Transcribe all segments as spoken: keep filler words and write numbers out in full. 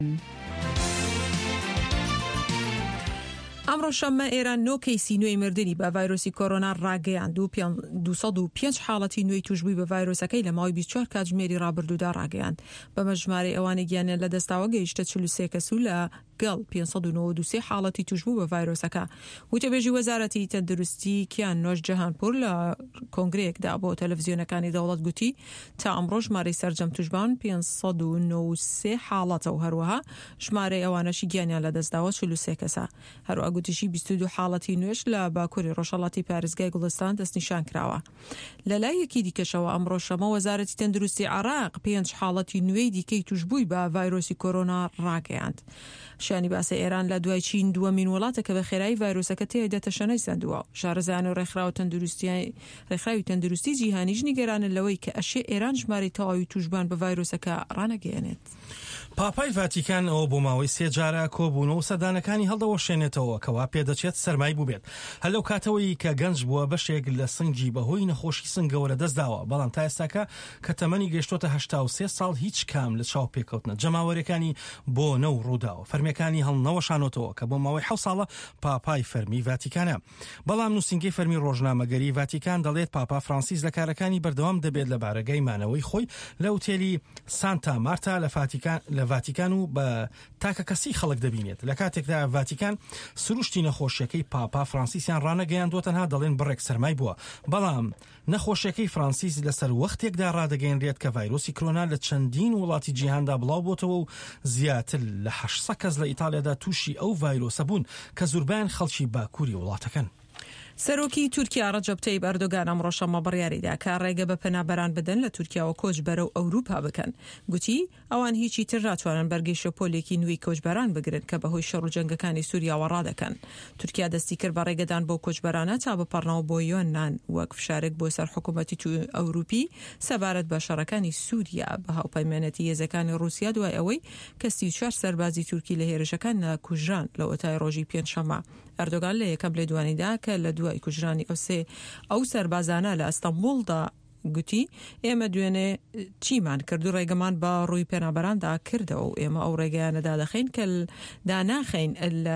ئەمڕۆ شەممە ئێران نۆ کەیسی نوێی مردنی بە ڤایرۆسی کۆرۆنا ڕاگەیاند و دووسەد و پێنج حاڵەتی نوێی توشبووی بە ڤایرۆسەکەی لە ماوەی بیست و چوار کاتژمێری ڕابردوودا ڕاگەیاند. بەمە ژمارەی ئەوانەی گیانیان لە دەستاوە گەیشتە چل و سێ کەس و لە گەڵ پێنجسەد و نۆڤەد و سێ حاڵەتی توشبوو بە ڤایرۆسەکە. وتەبێژی وەزارەتی تەندروستی کیان نۆش جەهانپوور لە کۆنگرەیەکدا بۆ تەلەڤیزیۆنەکانی دەوڵەت گوتی تا ئەمڕۆ ژمارەی سەرجەم توشبان پێنجسەد و نۆڤەد و سێ حاڵەتە و هەروەها ژمارەی ئەوانەشی گیانیان لە دەستاوە چل و سێ کەسە. هەروە گوتیشی بیست و دوو حاڵەتی نوێش لە باکووری ڕۆژهەڵاتی پارێزگای گوڵستان دەستنیشان کراوە. لە لایەکی دیکەشەوە ئەمڕۆ شەمە وەزارەتی تەندروستی عێراق پێنج حاڵەتی نوێی دیکەی توشبووی بە ڤایرۆسی کۆرۆنا ڕاگەیاند. شانی باسە ئێران لە دوای چین دووەمین وڵاتە کە بە خێرایی ڤایرۆسەکە تێدا تەشەنەی سەندووە. شارەزایان و ڕێکخراوە تەندروستی ڕێکخراوی تەندروستی جیهانیش نیگەرانن لەوەی کە ئەشێ ئێران ژمارەی تەواوی توشبان بە ڤایرۆسەکە ڕانەگەیەنێت. پاپای ڤاتیکان ئەوە بۆ ماوەی سێ جارە کۆبوونەوە و سەردانەکانی هەڵدەوەشێنێتەوە کەوا پێدەچێت سەرمای بووبێت. هەر لەو کاتەوەی کە گەنج بووە بەشێک لە سنگی بەهۆی نەخۆشی سنگەوە لە دەستداوە، بەڵام تا ئێستاکە کە تەمەنی گەیشتۆتە هەشتا و سێ ساڵ هیچ کام لە چاو پێکەوتنە جەماوەریەکانی بۆ نەو ڕووداوە. فەرمیەکانی هەڵنەوەشانۆتەوە کە بۆ ماوەی حەوت ساڵە پاپای فەرمی ڤاتیکانە. بەڵام نووسینگەی فەرمی ڕۆژنامەگەری ڤاتیکان دەڵێت پاپا فرانسیس لە کارەکانی بەردەوام دەبێت لە بارەگەی مانەوەی خۆی لە ئوتێلی سانتا مارتا لە ڤاتیکان و بە تاکە کەسی خەڵک دەبینێت. لە کاتێکدا ڤاتیکان سروشتی نەخۆشیەکەی پاپا فرانسیسیان ڕانەگەیاندووە، تەنها دەڵێن بڕێک سەرمای بووە. بەڵام نەخۆشیەکەی فرانسیس لەسەر وەختێکدا ڕادەگەیەنرێت کە ڤایرۆسی کۆرۆنا لە چەندین وڵاتی جیهاندا بڵاو بۆتەوە و زیاتر لە هەشت کەس لە ئیتالیادا تووشی ئەو ڤایرۆسە بوون کە زوربیان خەڵکی باکووری وڵاتەکەن. سەرۆکی تورکیا ڕەجەب تەیب ئەردۆگان ئەمڕۆ شەمە بڕیاریدا کە ڕێگە بە پەنابەران بدەن لە تورکیاوە کۆچ بەرەو ئەوروپا بکەن. گوتی ئەوان هیچی تر ناتوانن بەرگەی شەپۆلێکی نوێی کۆچبەران بگرن کە بەهۆی شەڕ و جەنگەکانی سووریاوە ڕادەکەن. تورکیا دەستی کرد بە ڕێگەدان بۆ کۆچبەرانە تا بپەڕنەوە بۆ یۆنان وەک فشارێک بۆ سەر حکوومەتی ئەوروپی سەبارەت بە شەڕەکانی سووریا بە هاوپەیمانەتی هێزەکانی رووسیا دوای ئەوەی کە سی و چوار سەربازی تورکی لە هێرشەکان کوژران لە ئۆتای ڕۆژی پێنجشەمە. ئەردۆگان لە یەکەم لێدوانیدا کە لە دوای کوژرانی ئەو سێ ئەو سەربازانە لە ئەستەمبولدا گوتی ئێمە دوێنێ چیمان کرد و ڕێگەمان بە ڕووی پێنابەراندا کردەوە و ئێمە ئەو ڕێگەیانەدا دەخین کە داناخین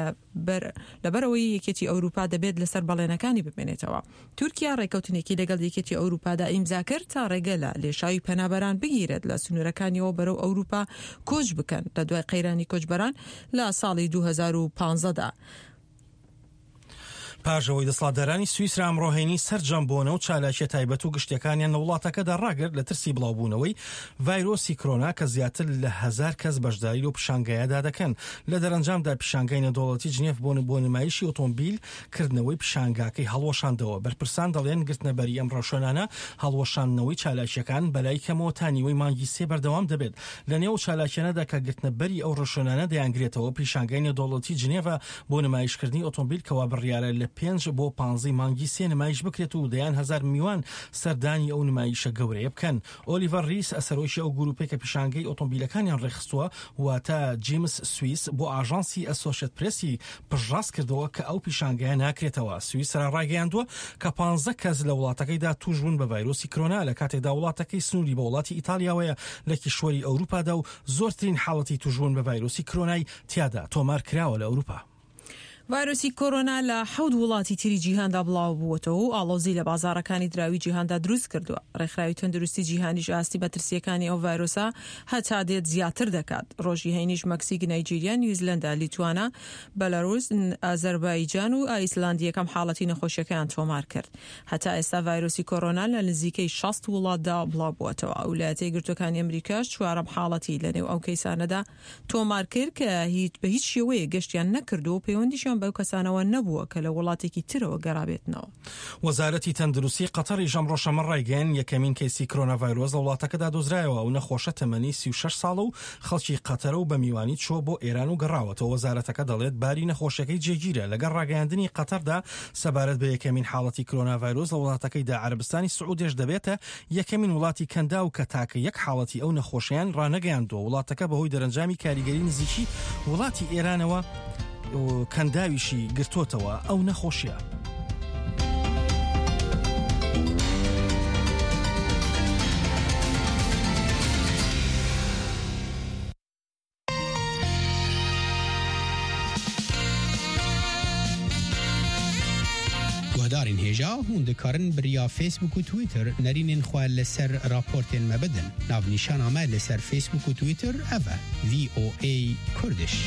لەبەرەوەی یەکێتی ئەوروپا دەبێت لەسەر بەڵێنەکانی ببێنێتەوە. تورکیا ڕێکەوتنێکی لەگەڵ یەکێتی ئەوروپادا ئیمزا کرد تا ڕێگە لە لێشاوی پەنابەران بگیرێت لە سنوورەکانیەوە بەرەو ئەوروپا کۆچ بکەن لە دوای قەیرانی کۆچبەران لە ساڵی دوو هەزار و پانزەدا. پاژەوەی دەسەڵاتدارانی سویسرا ئەمڕۆهێنی سەرجەمبوونە و چالاکیە تایبەت و گشتەکانیان لە وڵاتەکەدا ڕاگرت لە ترسی بڵاوبوونەوەی ڤایرۆسی کۆرۆنا کە زیاتر لە هەزار کەس بەشداری و پیشانگایەدا دەکەن. لە دەرەنجامدا پیشانگای نەدەوڵەتی جنێڤ بۆ نمایشی ئۆتۆمبیل کردنەوەی پیشانگاکەی هەڵوەشاندەوە. بەرپرسان دەڵێن گرتنەبەری ئەم ڕەوشەنانە هەڵوەشاندنەوەی چالاکیەکان بەلای کەمەوە تانیوەی مانگی سێ بەردەوام دەبێت. لە نێو چالاکیانەدا کە گرتنەبەری ئەو ڕەوشەنانە دەیانگرێتەوە پیشانگای نەدەوڵەتی جنێڤ بۆ نمایشکردنی ئۆتۆمبیل کەوا بڕیارە لە پێنج بۆ پانزەی مانگی سێ نمایش بکرێت و دەیان هەزار میوان سەردانی ئەو نمایشە گەورەیە بکەن. ئۆلیڤەر ریس ئەسەرۆشی ئەو گروپێک کە پیشانگەی ئۆتۆمبیلەکانیان ڕێخستووە واتە جیمس سویس بۆ ئاژانسی ئەسۆشێت پرێسی پژڕاست کردەوە کە ئەو پیشانگەیە ناکرێتەوە. سویسرا ڕاگەیاندووە کە پانزە کەس لە وڵاتەکەیدا توشبوون بە ڤایرۆسی کۆرۆنا لە کاتێکدا وڵاتەکەی سنووری بە وڵاتی ئیتالیاوەیە لە کیشوەری ئەوروپادا و زۆرترین حاڵەتی توشبوون بە ڤایرۆسی کۆرۆنای تیادا تۆمار کراوە لە ئەوروپا. ڤایرۆسی کۆرۆنا لە حەوت وڵاتی تری جیهاندا بڵاو بووەتەوە و ئاڵۆزی لە بازاڕەکانی دراوی جیهاندا دروست کردووە. ڕێکخراوی تەندروستی جیهانیش ئاستی مەترسیەکانی ئەو ڤایرۆسە هەتا دێت زیاتر دەکات. ڕۆژی هەینیش مەکسیک، نایجیریا، نیوزیلەندا، لیتوانیا، بەلاڕوس، ئازەربایجان و ئایسلاندی یەکەم حاڵەتی نەخۆشیەکەیان تۆمار کرد. هەتا ئێستا ڤایرۆسی کۆرۆنا لە نزیکەی شەست وڵاتدا بڵاو بووەتەوە. ویلایەتە یەکگرتووەکانی ئەمریکاش چوارەم حاڵەتی لەنێو ئەو کەیسانەدا تۆمار کرد کە هیچ بە هیچ شێوەیە گەشتیان نەکردو و پەیوەندیشیان بەو کەسانەوە نەبووە کە لە وڵاتێکی ترەوە گەڕابێتنەوە. وەزارەتی تەندروستی قەتەری ژەمڕۆ شەمە ڕایگەیاند یەکەمین کەیسی کۆرۆنا ڤایرۆس لە وڵاتەکەدا دۆزرایەوە و نەخۆشە تەمەنی سی و شەش ساڵە و خەڵکی قەتەرە و بە میوانی چۆ بۆ ئێران و گەڕاوەتەوە. وەزارەتەکە دەڵێت باری نەخۆشەکەی جێگیرە لەگەڵ ڕاگەیاندنی قەتەردا سەبارەت بە یەکەمین حاڵەتی کۆرۆنا ڤایرۆس لە وڵاتەکەیدا عەرەبستانی سعودیش دەبێتە یەکەمین وڵاتی کەندا و کە تاکە یەک حاڵەتی ئەو نەخۆشیان ڕانەگەیاندووە. وڵاتەکە بەهۆی دەرەنجامی کاریگەری نزیکی وڵاتی ئێرانەوە کەنداویشی گرتوتەوە ئەو نەخۆشیە. هەوادارین هێژا هون دikarin biriya Facebook û Twitter nerînên xwe li ser raportên me bidin. Navnîşana me li ser Facebook û Twitter ev e V O A Kurdish.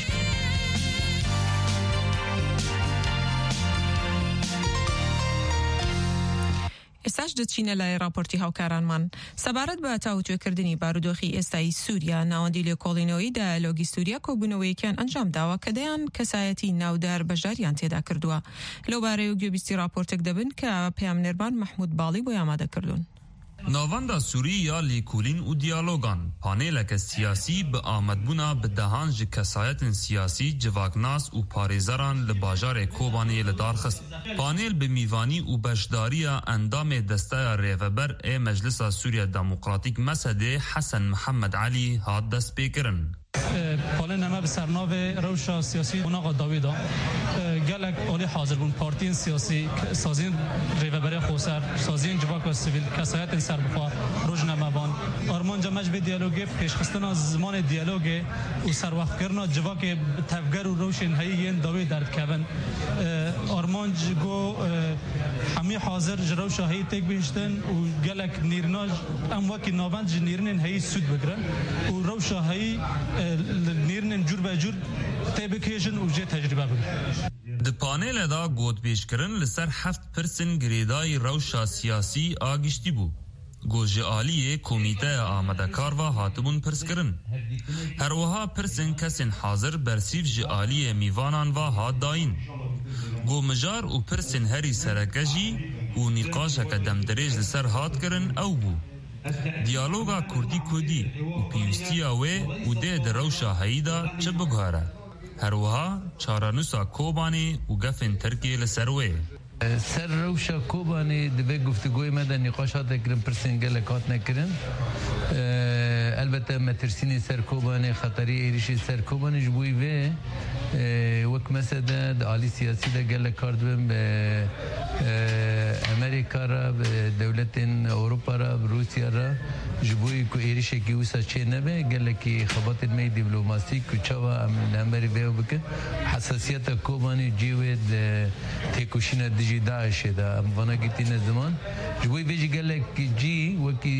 ئێستاش دەچینە لای راپۆرتی هاوکارانمان. سەبارەت بە تاوتوێکردنی بارودۆخی ئێستایی سووریا ناوەندی لێکۆڵینەوەی دایالۆگی سووریا کۆبوونەوەیەکیان ئەنجام داوە کە دەیان کەسایەتی ناودار بەژاریان تێدا کردووە. لەو بارەی و گوێبیستی راپۆرتێک دەبن کە پەیامنێربان محمود باڵی بۆ ئامادەکردوون. ناوەندا سووریا لێکۆلین û دیالۆگان پانێلەکە سیاسی bi ئامادبوونا bi dehan ji kesayetên siyasî civaknas û parêzeran li bajarê Kobaniyê li darxist. Panêl bi mîvanî û beşdariya endamê desteya rêveber ê Meclisa Sûriya Demokratîk Mesedê Hesen Mihemed Elî hat destpêkirin. پالن همه به سرناو روشا سیاسی اوناقا داویدا گلک آلی حاضر بون پارتین سیاسی سازین ریوبری خوصر سازین جواک و سیویل کسایت سر بخوا روش نمبان آرمان جمعش به دیالوگی پیشخستنا زمان دیالوگی و سر وقت کرنا جواک تفگر و روشن هایی داوی درد کبن آرمان جگو همی حاضر جروشا هایی تک بهشتن و گلک نیرناج ام وکی ناوند جنیرنین هایی سود بگرن و روشا هایی نیرنین جور به جور تبکیشن و جه تجربه بگرن. د پانیل دا گوت بیشکرن لسر هفت پرسن گریدای روشا سیاسی آگشتی بو. گوژه آلیه کمیته آمده کار و هاتبون پرس کرن. هر وها پرسن کسین حاضر برسیف جه آلیه میوانان و هات داین. گو مجار و پرسن هری سرکجی و نقاشه که دمدریج لسر هات کرن او بو. دیالوگا کردی کردی و پیوستیا وی و ده در روشا هایدا چه بگهاره هر وها چارانوسا کوبانی و گفن ترکیه لسر وی سر روشا کوبانی دبه گفتگوی مدن نقاشات اکرم پرسین گلکات نکرن البته مترسینی سر کوبانی خطری ایریشی سر کوبانی جبوی وی وک مسده د عالی سیاسی ده گلک کردبن به امریکا را به دولت اروپا را به روسیا را جبوی کو ایریشه کی وسا چه نبه گلکی خبات می دیپلماسی کو چوا امری به بک حساسیت کوبانی جیود تکوشین دیجی داعش ده وانا گیتین زمان جبوی بیج گلک جی وکی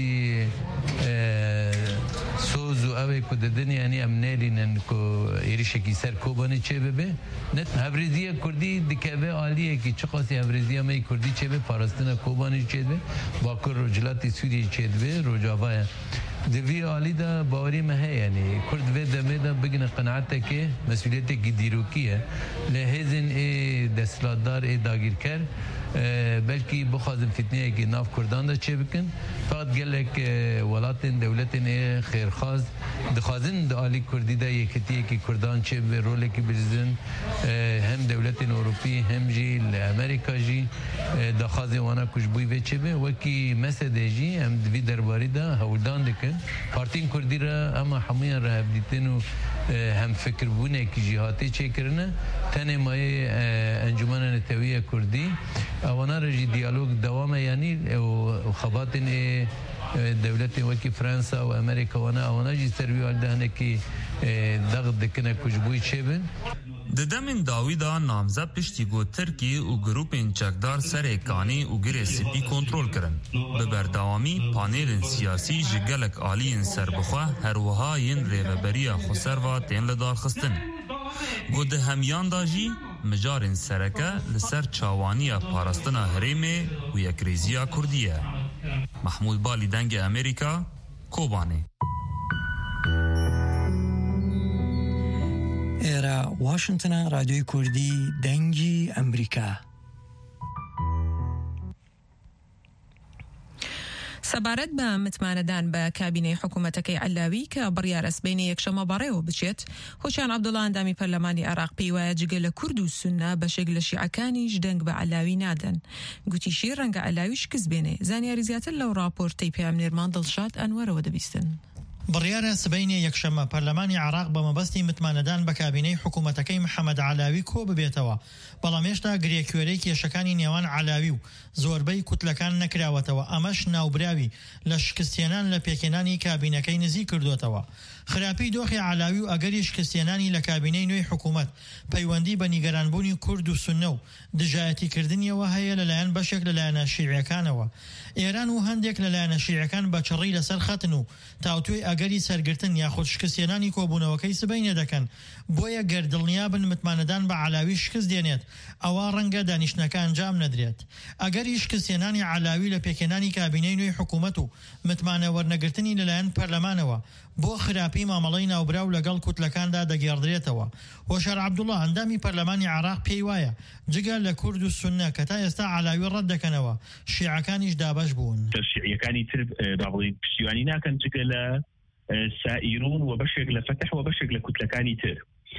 سوزو اوه کو ددن یعنی امنالین کو ایریشه کی سر کوبانی چه ببه نت هبریزیه کردی دکبه عالیه کی چقاسی هبریزیه می کردی چه به پاراستنا کوبانی چه به باکر رجلاتی سوری چه به رجاوا دوی عالی دا باوری مه یعنی کرد و دمه دا بگن قناعت که مسئولیت کی دیروکیه لهزن ای دستلاتدار ای داگیر کر بلکی بخوازم فتنه که ناف کردان دا چه بکن فقط گلک ولاتن دولتن ای خیرخواز دخوازن دا عالی کردی دا یکتیه که کردان چه به رول که برزن هم دولتن اروپی هم جی امریکا جی دخواز وانا کشبوی و چه به وکی مسده جی هم دوی درباری دا هولدان دکن پارتین کردی را اما حمویان را هفدیتن و هم فکر بونه که جهاتی چه کرنه تنه مای انجمن نتویه کردی اوانا رجی دیالوگ دوامه یعنی و خباتن دولت وکی فرانسا و امریکا وانا اوانا جی سروی والدهنه که دغد دکنه کجبوی چه بن ددمن داویدا نامزد پشتیگو ترکیه و گروپین چکدار سرکانی و گره سپی کنترول کرن. ببردوامی پانیل سیاسی جگلک آلین سربخواه هر وهاین ریوبریا خسر و تین لدار خستن. گود همیان داجی مجارن سرکه لسر چاوانیا پارستنا هریمه و یک ریزیا کردیه. محمود بالی دنگ امریکا کوبانی ئێرە واشنگتنە رادیۆی کوردی دەنگی ئەمریکا. سەبارەت بە متمانەدان بە کابینەی حکوومەتەکەی عەلاوی کە بڕیار ئەسبەینی یەکشەمە بەڕێوە بچێت، هۆچیان عەبدوڵڵا ئەندامی پەرلەمانی عێراق پێی وایە جگە لە کورد و سونە بەشێک لە شیعەکانیش دەنگ بە عەلاوی نادەن. گوتیشی ڕەنگە عەلاوی شکست بێنێ. زانیاری زیاتر لەو راپۆرتەی پەیامنێرمان دڵشاد ئەنوەرەوە دەبیستن. بڕیارە سبەینی یەکشەمە پەرلەمانی عێراق بە مەبەستی متمانەدان بە کابینەی حکوومەتەکەی محەممەد عەلاوی کۆ ببێتەوە، بەڵام هێشتا گرێکوێرەی کێشەکانی نێوان عەلاوی و زۆربەی کوتلەکان نەکراوەتەوە. ئەمەش ناوبراوی لە شکستێنان لە پێکێنانی کابینەکەی نزیک کردوێتەوە. خراپی دۆخی علاوی و ئەگەری شکستێنانی لە کابینەی نوێی حکوومەت پەیوەندی بە نیگەرانبوونی کورد و سوننە و دژایەتیکردنیەوە هەیە لەلایەن بەشێک لەلایەنە شیعیەکانەوە. ئێران و هەندێک لەلایەنە شیعیەکان بە چڕی لەسەر خەتن و تاوتوێی ئەگەری سەرگرتن یاخود شکستێنانی کۆبوونەوەکەی سبەینە دەکەن. بۆیە گەردڵنیابن متمانەدان بە علاوی شکست دێنێت ئەوە ڕەنگە دانیشتنەکە ئەنجام نەدرێت. ئەگەری شکستێنانی علاوی لە پێکێنانی کابینەی نوێی حکوومەت و متمانە وەرنەگرتنی لەلایەن پەرلەمانەوە بۆ خراپی مامەڵەی ناوبراو لەگەڵ کوتلەکاندا دەگێڕدرێتەوە. هۆشار عەبدوڵڵا ئەندامی پەرلەمانی عێراق پێی وایە جگە لە کورد و سوننە کە تا ئێستا علاوی ڕەت دەکەنەوە شیعەکانیش دابەش بوون. شیعەکانی تر داڵی پشتیوانی ناکەن جگە لە سائیرون و بەشێک لە فتح و بەشێک لە کوتلەکانی تر.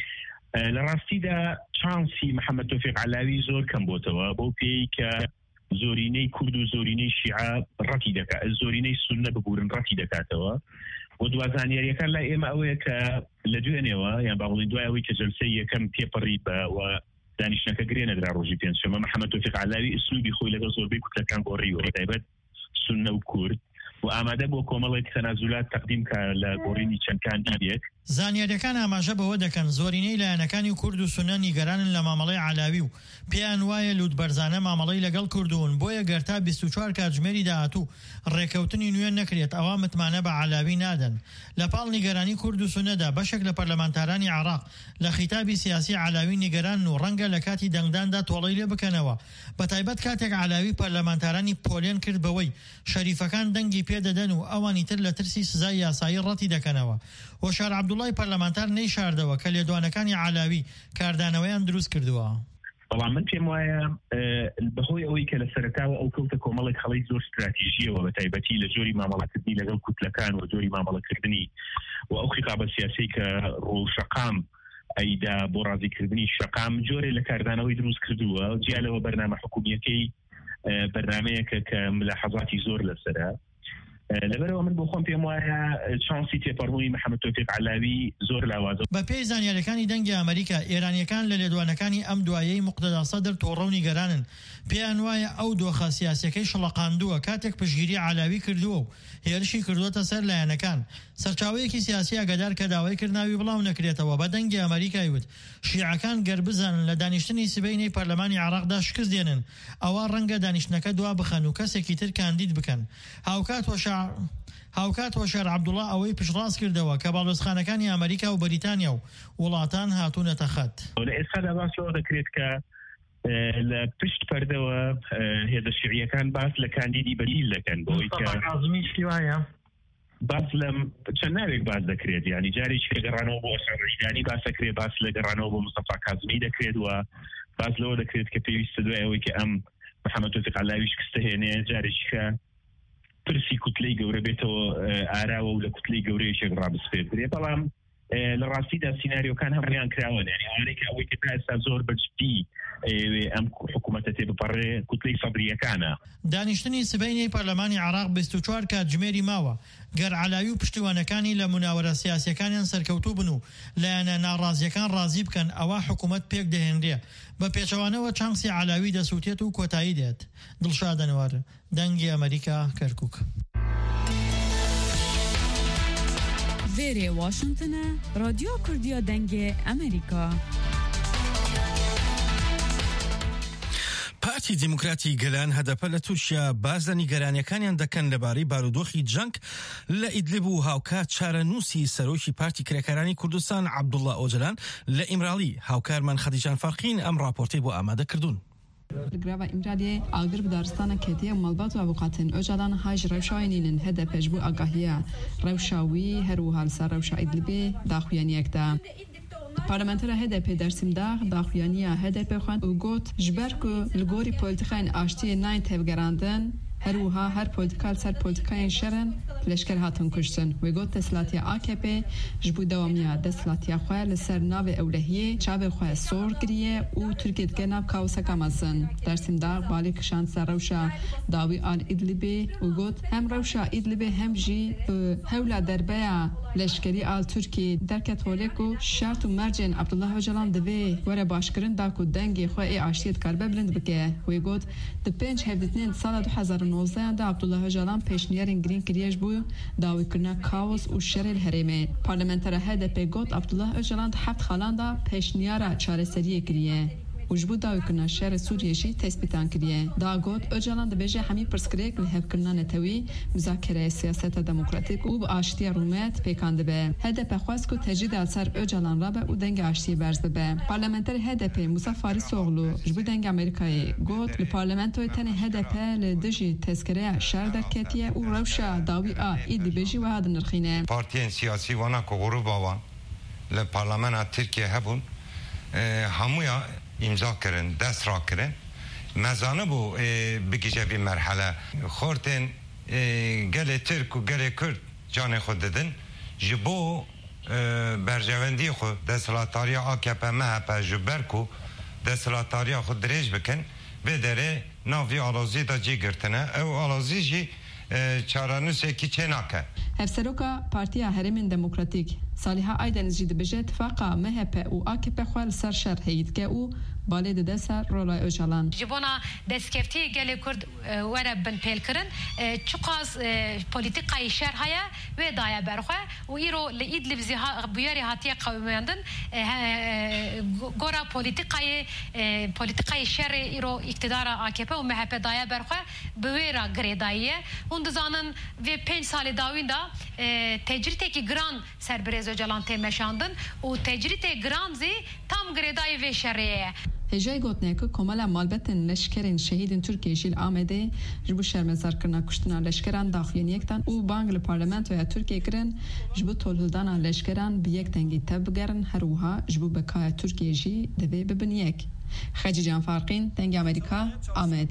لە ڕاستیدا چانسی محەممەد تۆفیق علاوی زۆر کەم بۆتەوە بۆ پێی کە زۆرینەی کورد و زۆرینەی شیعە ڕەتی دەکات، زۆرینەی سوننە ببورن ڕەتی دەکاتەوە. و دوازانیاریەکان لای ئێمە ئەوەیە کە لە دوێنێەوە یان باڵی دوایەوەی کە جلسەی یەکەم تێپەڕی بە و دانیشتەکە گرێنەدرا ڕۆژی پێنجشەمە محەممەد تۆفیق علاوی ئوسلوبی خۆی لەگەڵ زۆربەی کوتلەکان گۆڕیوە تایبەت سوننە و کورد و ئامادە بۆ کۆمەڵێک تەنازولات تەقدیم کە لە گۆڕینی چەند کاندیدێک. زانیاریەکان ئاماژە بەوە دەکەن زۆرینەی لایەنەکانی کورد و سوننە نیگەرانن لە مامەڵەی علاوی و پێیان وایە لووتبەرزانە مامەڵەی لەگەڵ کوردون بۆیە گەرتا بیست و چوار کاتژمێری داهاتوو ڕێکەوتنی نوێ نەکرێت ئەوە متمانە بە علاوی نادەن. لە پاڵ نیگەرانی کورد و سوننەدا بەشێک لە پەرلەمانتارانی عێراق لە خیتابی سیاسی علاوی نیگەران و ڕەنگە لە کاتی دەنگداندا تۆڵەی لێ بکەنەوە بە تایبەت کاتێک علاوی پەرلەمانتارانی پۆلێن کرد بەوەی شەریفەکان دەنگی پێدەدەن و ئەوانی تر لە ترسی سزای یاسایی ڕەتی دەکەنەوە. هۆشار عەبدوڵڵای پەرلەمانتار نەیشاردەوە کە لێدوانەکانی علاوی کاردانەوەیان دروست کردووە. بەڵام من پێم وایە بەهۆی ئەوەی کە لە سەرەتاوە ئەو کەوتە کۆمەڵێک خەڵی زۆر استراتیژیەوە بە تایبەتی لە جۆری مامەڵەکردنی لەگەڵ کوتلەکان و جۆری مامەڵەکردنی و ئەو خیتابە سیاسی کە ڕۆژەقام ئەیدا بۆ ڕازیکردنی شەقام جۆرێ لە کاردانەوەی دروست کردووە جیالەوە بەرنامە حکوومیەکەی بەرنامەیەکە کە ملاحەزاتی زۆر لەسەرە. لەبەرەوە من بۆ خۆم پێم وایە چانسی تێپەڕبوونی محەممەد تۆفیق علاوی زۆر لاوازە. بە پێی زانیاریەکانی دەنگی ئەمریکا ئێرانیەکان لە لێدوانەکانی ئەم دوایەی موقتەدا سەدر تۆڕە و نیگەرانن. پێیان وایە ئەو دۆخە سیاسیەکەی شڵەقاندووە کاتێک پشگیری علاوی کردووە و هێرشی کردووەتە سەر لایەنەکان. سەرچاوەیەکی سیاسی ئەگەدار کە داوای کردناوی بڵاو نەکرێتەوە بە دەنگی ئەمریکای وت شیعەکان گەربزانن لە دانیشتنی سبەینەی پەرلەمانی عێراقدا شکست دێنن ئەوە ڕەنگە دانیشتنەکە دوا بخەن و کەسێکی تر کاندید بکەن. هاوکات وەشا هاوکات هۆشار عەبدوڵڵا ئەوەی پشتڕاست کردەوە کە باڵۆزخانەکانی ئەمریکا و بەریتانیا و وڵاتان هاتوونەتە خەت. لە ئێستادا باس لەوە دەکرێت کە لە پشت پەردەوە هێزە شیعیەکان باس لە کاندیدی بەدیل دەکەن بۆی کە ئازمیشتی وایە باس لەم چەند ناوێک باس دەکرێت یعنی جارێکی لەگەڕانەوە بۆ ئەسەرڕیدانی باس دەکرێت باس لەگەڕانەوە بۆ مستەفا کازمی دەکرێت و باس لەوە دەکرێت کە پێویستە دوای ئەوەی کە ئەم محەممەد تۆفیق علاوی شکستە هێنێ جارێکی کە پرسی کوتلەی گەورە بێتەوە ئاراوە و لە کوتلەی گەورەیەشێک ڕابسپێت درێ. بەڵام لە ڕاستیدا سیناریۆکان هەمویان کراوە یعنی ئەوەیەکە ئەوەی کە تا ئێستا زۆر بەجددی ئەم حکوومەتە تێبپەڕێ کوتلەی سەبریەکانە. دانیشتنی سبەینەی پەرلەمانی عێراق بیست و چوار کاتژمێری ماوە گەر علاوی و پشتیوانەکانی لە مناوەرە سیاسیەکانیان سەرکەوتوو بن و لایەنە ناڕازیەکان ڕازی بکەن ئەوە حکوومەت پێک دەهێنرێ بە پێچەوانەوە چانسی علاوی دەسووتێت و کۆتایی دێت. دڵشاد ئەنوار دەنگی ئەمریکا کەرکووک. وێرێ واشنگتنە رادیۆ کوردیە دەنگێ ئەمریکا. پارتی دیموکراتی گەلان هەدەپە لە تورکیا باز لە نیگەرانیەکانیان دەکەن لەبارەی بارودۆخی جەنگ لە ئیدلیب و هاوکات چارەنووسی سەرۆکی پارتی کرێکارانی کوردستان عەبدوڵڵا ئۆجەلان لە ئیمرالی هاوکارمان خەدیجان فەرقین ئەم راپۆرتەی بۆ ئامادە کردوون. Grava İmraliye Agır Bidaristana Ketiye Malbat ve Avukatın Öcalan Haj Revşayninin hedef bu agahiya Revşawi Heruhal Sar Revşa İdlibi Daxuyaniyekta. Parlamenter H D P dersimde Daxuyaniya H D P xan u got jber ku lgori politikayn aştiye nine tevgerandın Heruha her politikal ser politikayn şerin leşker hatın kuşsun ve got deslatiya A K P jbu devamiya deslatiya xwe li ser navê ewlehiyê çavê xwe sor kiriye û Tirkiye dike nav kaoseka mezin. Dersimde balê kişan ser rewşa dawî al İdlibê û got hem rewşa İdlibê hem jî bi hewla derbeya leşkerî al Tirkiye derket holê ku şert û mercên Abdullah Öcalan divê were başkirin da ku dengê xwe ê aştiyê dikarbe bilind bike. Wê got di pênc hevdîtinên sala du hezar û nozdeyan de Abdullah Öcalan pêşniyarên girîn kiriye ji bo و داویکردنا کاوس و شر الهرمه پارلمانتر هدف گوت عبدالله اوجلان هفت خالان دا پیشنیار چارەسەریە کریه و جبو داویکردنا شر سوریه جی تثبیتان کریه دا گوت اوجلان دبیجه همی پرسکریک لهفکردنا نتوی مذاکره سیاست دموکراتیک و با آشتی رومت پیکانده به هدف خواست که تجدید اثر اوجلان را به و دنگ آشتی برز به پارلمانتر هدف موسی فاریس اوغلو جبو دنگ آمریکایی گوت لپارلمانتوی تن هدف لدجی تذکره شر درکتیه و روشا داوی آ ایدی بیجی و هاد نرخینه پارتیین سیاسی وانا که غروب آوان لپارلمان ترکیه هبون همویا امضا کردن دست را کردن مزانه بو بگیجه بی مرحله خورتن گل ترک و گل کرد جان خود دادن جبو برجواندی خود دستلاتاری آکپ مهپ جبرکو دستلاتاری خود دریج بکن بدره ناوی آلازی دا جی گرتنه او آلازی جی چارانوسه کی چه ناکه هفسروکا پارتیا هرمین دموکراتیک صالحا ایدنز جی دبجه اتفاقا مهپ و آکپ خوال سر شر هید که او بالي د دسر رولای اوجلان جبونا دسکفتی گلی کرد ورا بن پیل کرن چقاس پولیتیکای شهر هيا و دایا برخه و ایرو لید لفزی بیاری هاتی قومیاندن گورا پولیتیکای پولیتیکای شهر ایرو اقتدار آکپ و مهپ دایا برخه بویرا گریدایه اون دزانن و پنج سال داوین دا تجریته کی گران سربرز اوجلان تمشاندن و تجریته گران زی tam گریدای و شهریه هجای گوتنه که کمال مالبتن لشکرین شهیدین ترکیه شیل آمده جبو شرمزار کرنا کشتنا لشکران داخلین یکتن و بانگ لپارلمنت و ترکیه کرن جبو تولدانا لشکران بیک تنگی تب گرن هروها جبو بکای ترکیه جی دوی ببن یک خجی جان فارقین تنگی امریکا آمد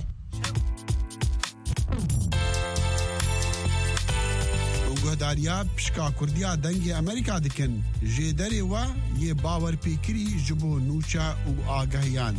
گهداریا پشکا کردیا دنگ امریکا دکن جدری و یه باور پیکری جبو نوچا و آگاهیان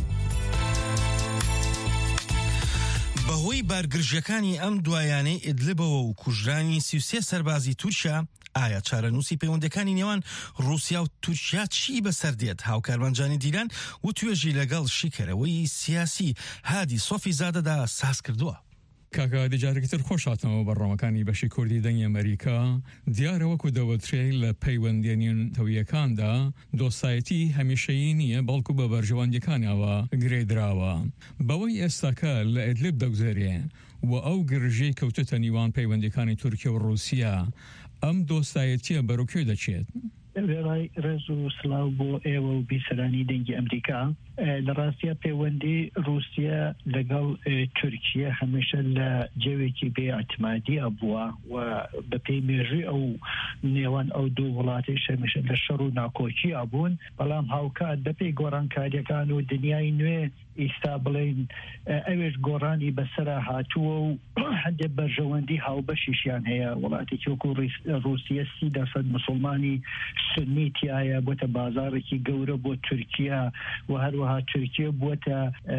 بەهۆی بارگرژەکانی ئەم دوایانەی ئیدلبەوە و کوژرانی سی و سێ سەربازی تورکیا ئایا چارەنووسی پەیوەندەکانی نێوان رووسیا و تورکیا چی بەسەردێت هاوکاربەنجانی دیران و توێژی لەگەڵ شیکەرەوەی سیاسی هادی سۆفی زادەدا ساز کردووە کاکا دیجارێکتر خۆش هاتنەوە بەڕۆمەکانی بەشی کوردی دەنگی ئەمریکا دیارەوەکو دەوەترێ لە پەیوەندیێنین تەویەکاندا دۆستایەتی هەمیشەیی نییە بەڵکو بە بەرژەوەندیەکانەوە گرێدراوە بەوەی ئێستاکە لە ئیدلب دەگوزارێ و ئەو گرژەی کەوتوتە نیوان پەیوەندیەکانی تورکیا و رووسیا ئەم دۆستایەتیە بەروکوێ دەچێت ڕێڕای ڕێز و سلااو بۆ ئێوە و بیسەرانی دەنگی ئەمریکا لە ڕاستیە پەیوەندی رووسیا لەگەڵ تورکیە هەمیشە لە جێوێکی بێئەتمادی ئەبووە و بە پێی مێژووی ئەو نێوان ئەو دوو وڵاتیش هەمیشە لە شەڕ و ناکۆکی ئەبوون بەڵام هاوکات بەپێی گۆڕانکاریەکان و دنیای نوێ ئیستا بڵێن ئەوێش گۆڕانی بەسەرا هاتووە و هەندێک بەرژەوەندی هاوبەشیشیان هەیە وڵاتێکی وەکو رووسیا سی دەسەد مسلمانی سنیتیایە بۆتە بازارێکی گەورە بۆ تورکیا و هەروەها تورکیا بووەتە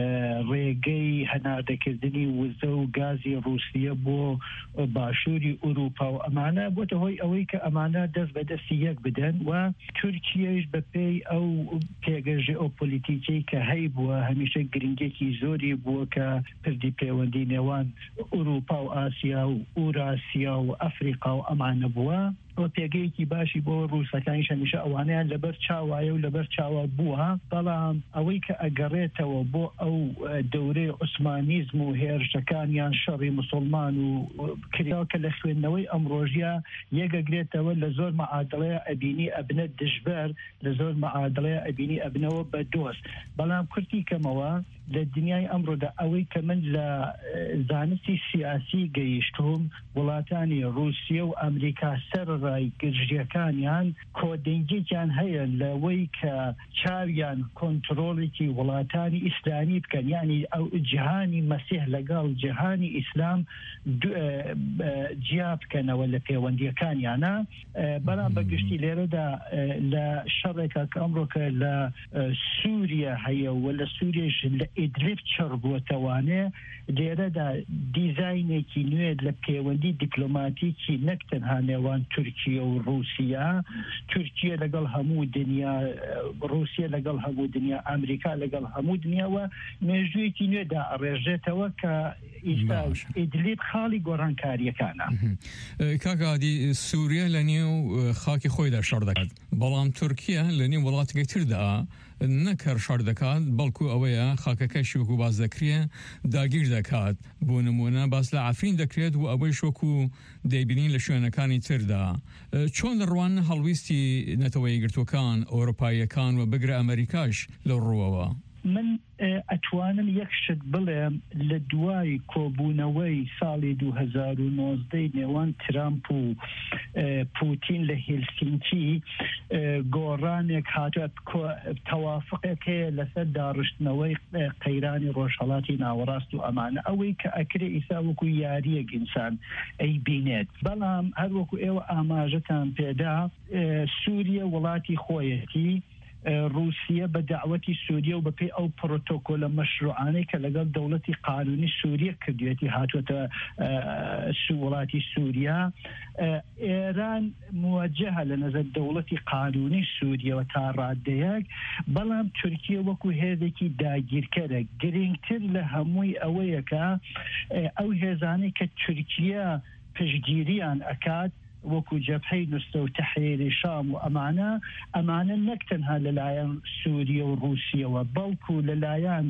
ڕێگەی هەناردەکردنی وزە و گازی رووسیا بۆ باشووری ئوروپا و ئەمانە بۆتە هۆی ئەوەی کە ئەمانە دەست بەدەستی یەک بدەن و تورکیەش بەپێی ئەو پێگەژی ئەو پۆلیتیکەی کە هەی بووە هەمیشە گرنگێکی زۆری بووە کە پردی پەیوەندی نێوان ئوروپا و ئاسیا و ئوراسیا و ئەفریقا و ئەمانە بووە و پێگەیەکی باشی بۆ ڕووسەکانیش هەمیشە ئەوانەیان لەبەر چاوایە و لەبەر چاوە بووە بەڵام ئەوەی کە ئەگەڕێتەوە بۆ ئەو دەورەی عوسمانیزم و هێرشەکانیان شەڕی مسلمان و کراوە کە لە خوێندنەوەی ئەمڕۆژیە یەکەگرێتەوە لە زۆر مەعادڵەیە ئەبینی ئەبنە دژبەر لە زۆر مەعادڵەیە ئەبینی ئەبنەوە بە دۆست بەڵام کورتی کەمەوە لە دنیای ئەمڕۆدا ئەوەی کە من لە زانستی سیاسی گەیشتوم وڵاتانی رووسیا و ئەمریکا سەر ڕای گرژیەکانیان کۆدەنگێکیان هەیە لەوەی کە چاویان کۆنتڕۆڵێکی وڵاتانی ئیسلامی بکەن یعنی ئەو جیهانی مەسیح لەگەڵ جیهانی ئیسلام جیا بکەنەوە لە پەیوەندیەکانیانە بەڵام بەگشتی لێرەدا لە شەڕێکە کە ئەمڕۆکە لە سووریا هەیە و لە سووریش لە ئیدلیب چڕبووەتەوانێ لێرەدا دیزاینێکی نوێ لە پەیوەندی دیپلۆماتیکی نەک تەنها نێوان تورکیە و رووسیا، تورکیە لەگەڵ هەموو دنیا، رووسیا لەگەڵ هەموو دنیا، ئەمریکا لەگەڵ هەموو دنیاوە مێژوویەکی نوێدا ئەڕێژێتەوە کە ئیستا ئیدلیب خاڵی گۆڕانکاریەکانە. کاکادی سووریا لە نێو خاکی خۆیدا شەڕ دەکات، بەڵام تورکیا لە نێو وڵاتێکی تردا نەکەر شەڕ دەکات، بەڵکو ئەوەیە خاکەکەشی وەکو باز دەکرێ داگیر دەکات. بۆ نمونە باس لە ئافرین دەکرێت و ئەوەی شوەکو دەیبینین لە شوێنەکانی تردا. چۆن لە ڕوان هەڵویستی نەتەوەی یەکگرتووەکان ئەوروپاییەکان و بگرە ئەمریکاش لەو ڕووەوە؟ من ئەتوانم یەک شت بڵێم لە دوای کۆبوونەوەی ساڵی دوو هەزار و نۆزدە نێوان ترامپ و پوتین لە هێلسینکی گۆڕانێک هاتووە، تەوافقێک هەیە لەسەر داڕشتنەوەی قەیرانی ڕۆژهەڵاتی ناوەڕاست و ئەمانە، ئەوەی کە ئەکرێ ئیسا وەکو یاریەک ئینسان ئەی بینێت. بەڵام هەروەکو ئێوە ئاماژەتان پێدا سووریا وڵاتی خۆیەتی، رووسیا بە داوەتی سووریا و بەپێی ئەو پرۆتۆکۆلە مەشروعانەی کە لەگەڵ دەوڵەتی قانونی سووریا کردوێتی هاتووەتە وڵاتی سووریا. ئێران موجهە لە نەزەر دەوڵەتی قانونی سووریەوە تا ڕادەیەک، بەڵام تورکیا وەکو هێزێکی داگیرکەرە. گرنگتر لە هەمووی ئەوەیە کە ئەو هێزانەی کە تورکیا پشتگیریان ئەکات وەکو جەبهەی نووسە و تەحریری شام و ئەمانە ئەمانە نەک تەنها لەلایەن سووریا و رووسیەوە، بەڵکو لەلایەن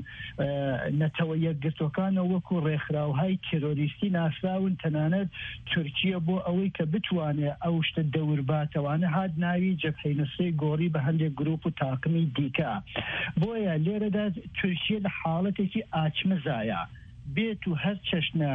نەتەوە یەکگرتوەکانە وەکو ڕێکخراوهای تێرۆریستی ناسراون. تەنانەت تورکیا بۆ ئەوەی کە بتوانێت ئەو شتە دەورباتەوانە هات ناوی جەبهەی نووسەی گۆڕی بە هەندێک گروپ و تاقمی دیکە. بۆیە لێرەدا تورکیا لە حاڵەتێکی ئاچمەزایە بێت و هەر چەشنە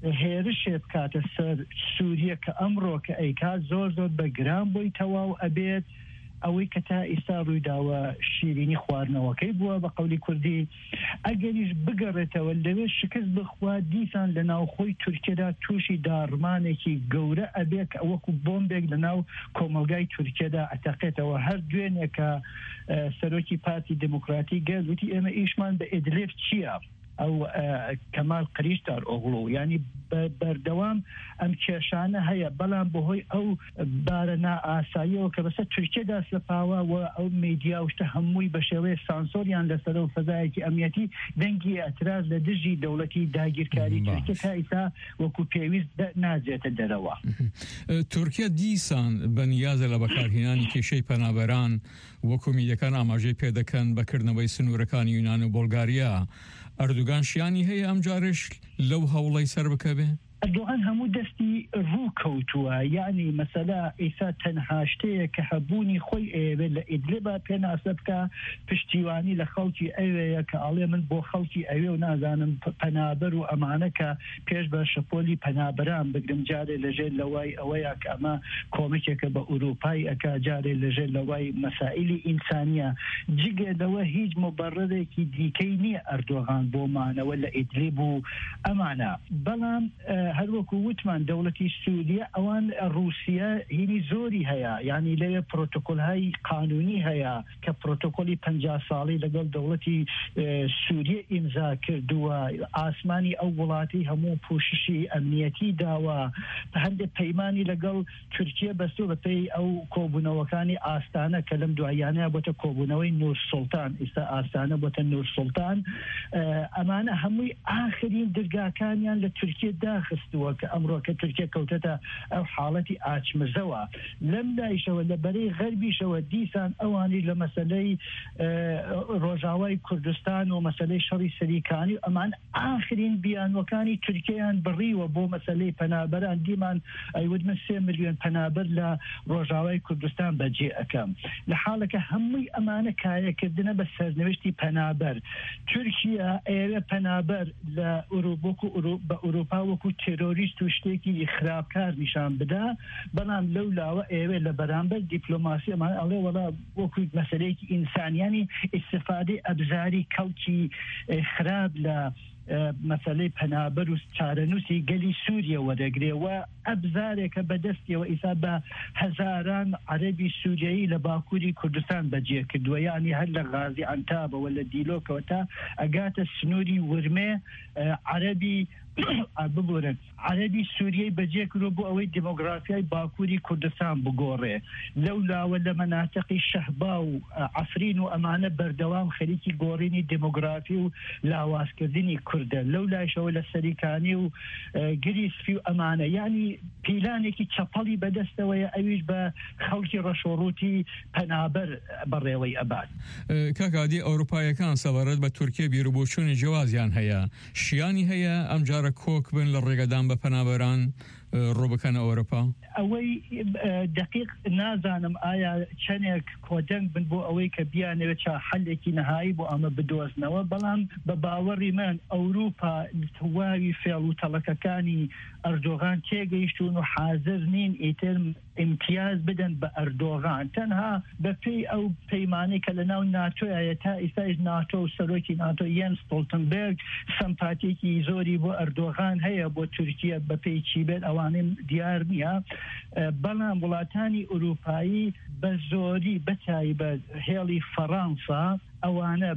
هێرشێ بکاتە سەر سووریا کە ئەمڕۆ کە ئەیکات زۆر زۆر بەگران بۆی تەواو ئەبێت. ئەوەی کە تا ئێستا ڕوویداوە شیرینی خواردنەوەکەی بووە بە قەولی کوردی، ئەگەریش بگەڕێتەوە لەوێ شکست بخوا دیسان لە ناوخۆی تورکیادا تووشی داڕمانێکی گەورە ئەبێت کە وەکو بۆمبێک لە ناو کۆمەلگای تورکیادا ئەتەقێتەوە. هەر دوێنێک کە سەرۆکی پارتی دموکراتی گەل وتی ئێمە ئیشمان بە ئیدلیب چییە؟ ئەو کەمال قریشتار ئۆغڵۆ، ینی بەردەوام ئەم کێشانە هەیە، بەڵام بەهۆی ئەو بارە نائاساییەوە کە بەسەر تورکیادا سەپاوە و ئەو میدیا وشتە هەمووی بە شێوەیە سانسۆریان لەسەر و فەزایەکی ئەمنیەتی دەنگی ئەتراز لە دژی دەوڵەتی داگیرکاری تورکیا تا ئیسا وەکو پێویست ناجێتە دەرەوە. تورکیا دیسان بەنیازە لە بەکارهێنانی کێشەی پەنابەران وەکو میدیەکان ئاماژەی پێدەکەن بەکردنەوەی سنوورەکانی یونان و بۆلگاریا. ئەردوگان شیانی هەیە ئەم جارش لەو هەوڵەی سەر بکەبێ؟ ئەردوغان هەموو دەستی ڕوو کەوتووە، یعنی مەسەلا ئیسا تەنها شتەیە کە هەبوونی خۆی ئێوێ لە ئیدلیبا پێناسە بکە، پشتیوانی لە خەڵکی ئەوەیە کە ئاڵێ من بۆ خەڵکی ئەوێ و نازانم پەنابەر و ئەمانە کە پێش بە شەپۆلی پەنابەران بگرم جارێ لەژێر لەوای ئەوەیە کە ئەمە کۆمەکێکە بە ئوروپای ئەکا، جارێ لەژێر لەوای مەسائیلی ئینسانیە. جگە لەوە هیچ مبەرڕێکی دیکەی نییە ئەردوغان بۆمانەوە لە ئیدلیب و ئەمانە. بەڵام هەروەکو وتمان دەوڵەتی سووریا ئەوان رووسیا هینی زۆری هەیە، یعنی لەوێ پرۆتۆکۆلهای قانونی هەیە کە پرۆتۆکۆلی پەنجا ساڵی لەگەڵ دەوڵەتی سووریا ئیمزا کردووە، ئاسمانی ئەو وڵاتی هەموو پوششی ئەمنیەتی داوە، هەندێک پەیمانی لەگەڵ تورکیا بەستوو بەپێی ئەو کۆبوونەوەکانی ئاستانە کە لەم دوایانەیە بۆتە کۆبوونەوەی نور سوڵتان، ئێستا ئاستانە بۆتە نور سوڵتان. ئەمانە هەمووی ئاخرین دەرگاکانیان لە تورکیا داخستووە کە ئەمڕۆ کە تورکیا کەوتەتە ئەو حاڵەتی ئاچمەزەوە. لەم لایشەوە لە بەرەی غەربیشەوە دیسان ئەوانی لە مەسەلەی ڕۆژاوای کوردستان و مەسەلەی شەڕی سەریکانی ئەمان ئاخرین بیانوەکانی تورکیایان بڕیوە بۆ مەسەلەی پەنابەران. دیمان ئەیودمە سێ ملیۆن پەنابەر لە ڕۆژاوای کوردستان بەجێ ئەەکەم، لە حاڵەکە هەمووی ئەمانە کایەکردنە بە سەرنوشتی پەنابەر. تورکیا ئێوە پەنابەر لە ئوروبۆک و بە ئوروپا وەکو تێرۆریست و شتێکی خراپکار نیشان بدا، بەڵام لەو لاوە ئێوێ لە بەرامبەر دیپلۆماسی ئەمان ئەڵێ وەڵا وەکو مەسەلەیەکی ئینسانیانی ئیستفادەی ئەبزاری کەڵکی خراپ لە مەسەلەی پەنابەر و چارەنووسی گەلی سووریا وەرەگرێ و ئەبزارێکە بەدەستیەوە ئیسا بە هەزاران عەرەبی سووریایی لە باکووری کوردستان بەجێ کردووە، یعنی هەر لە غازی ئەنتابەوە لە دیلۆکەوە تا ئەگاتە سنووری ورمێ عەرەبی ببورن عەرەبی سووریای بەجێ کردو بۆ ئەوەی دمۆگرافیای باکووری کوردستان بگۆڕێ. لەولاوە لە مەناتقی شەهبا و عەفرین و ئەمانە بەردەوام خەریکی گۆڕینی دمۆگرافی و لاوازکردنی کوردە، لەو لایشەوە لە سەریکانی و گریسفی و ئەمانە، یعنی پیلانێکی چەپەڵی بەدەستەوەیە ئەویش بە خەڵکی ڕەشۆڕوتی پەنابەر بەڕێوەی ئەبات. کاکادی ئەوروپایەکان سەبارەت بە تورکیە بیرروبۆچوونی جیازیان هەیە، شیانی هەیە ئەم جارە کۆک بن لە ڕێگەدان بە پەنابەران ڕۆبەکەنە ئەوروپا؟ ئەوەی دقیق نازانم ئایا چەندێک کۆدەنگ بن بۆ ئەوەی کە بیانەوێت چا حەلێکی نەهایی بۆ ئەمە بدۆزنەوە، بەڵام بە باوەڕی من ئەوروپا تەواوی فێڵ و تەڵەکەکانی ئەردۆغان تێگەیشتون و حاضر نین ئیتر امتیاز بدەن بە ئەردۆغان، تەنها بەپێی ئەو پەیمانەی کە لە ناو ناتۆیە تا ئێستاش ناتۆ و سەرۆکی ناتۆ یەنس ستۆڵتنبێرگ سەمپاتێکی زۆری بۆ ئەردۆغان هەیە بۆ تورکیە بەپێی چی بێت ئەوانەی دیار نییە، بەڵام وڵاتانی ئوروپایی بە زۆری بەتایبەت هێڵی فەڕەنسا ئەوانە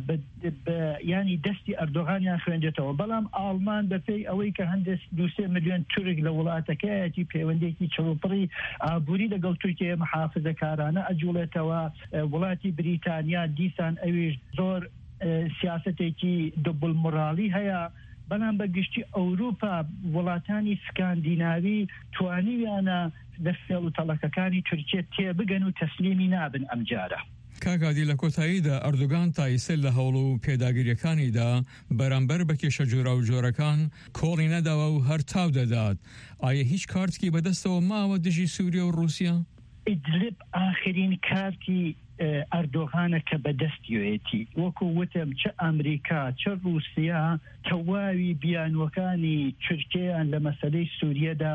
ینی دەستی ئەردۆغانیان خوێندێتەوە، بەڵام ئاڵمان بەپێی ئەوەی کە هەندێک دوسێ ملیۆن تورک لە وڵاتەکەیەتی پەیوەندێکی چڵوپڕی ئابووری لەگەڵ تورکیە محافزەکارانە ئەجوڵێتەوە. وڵاتی بریتانیا دیسان ئەویش زۆر سیاسەتێکی دوبڵمڕاڵی هەیە، بەڵام بەگشتی ئەوروپا وڵاتانی سکاندیناوی توانیویانە لە فێڵ و تەڵەکەکانی تورکیە تێبگەن و تەسلیمی نابن ئەم جارە. کاکادی لە کۆتاییدا ئەردوگان تایسل لە هەوڵ و پێداگیریەکانیدا بەرامبەر بە کێشە جۆرا و جۆرەکان کۆڵی نەداوە و هەر تاو دەدات. ئایا هیچ کارتکی بەدەستەوە ماوە دژی سووریا و رووسیا؟ ئیدلیب ئاخرین کارتی ئەردۆغانە کە بەدەستیوێتی، وەکو وتم چه ئەمریکا چه رووسیا تەواوی بیانوەکانی تورکیەیان لە مەسەلەی سووریەدا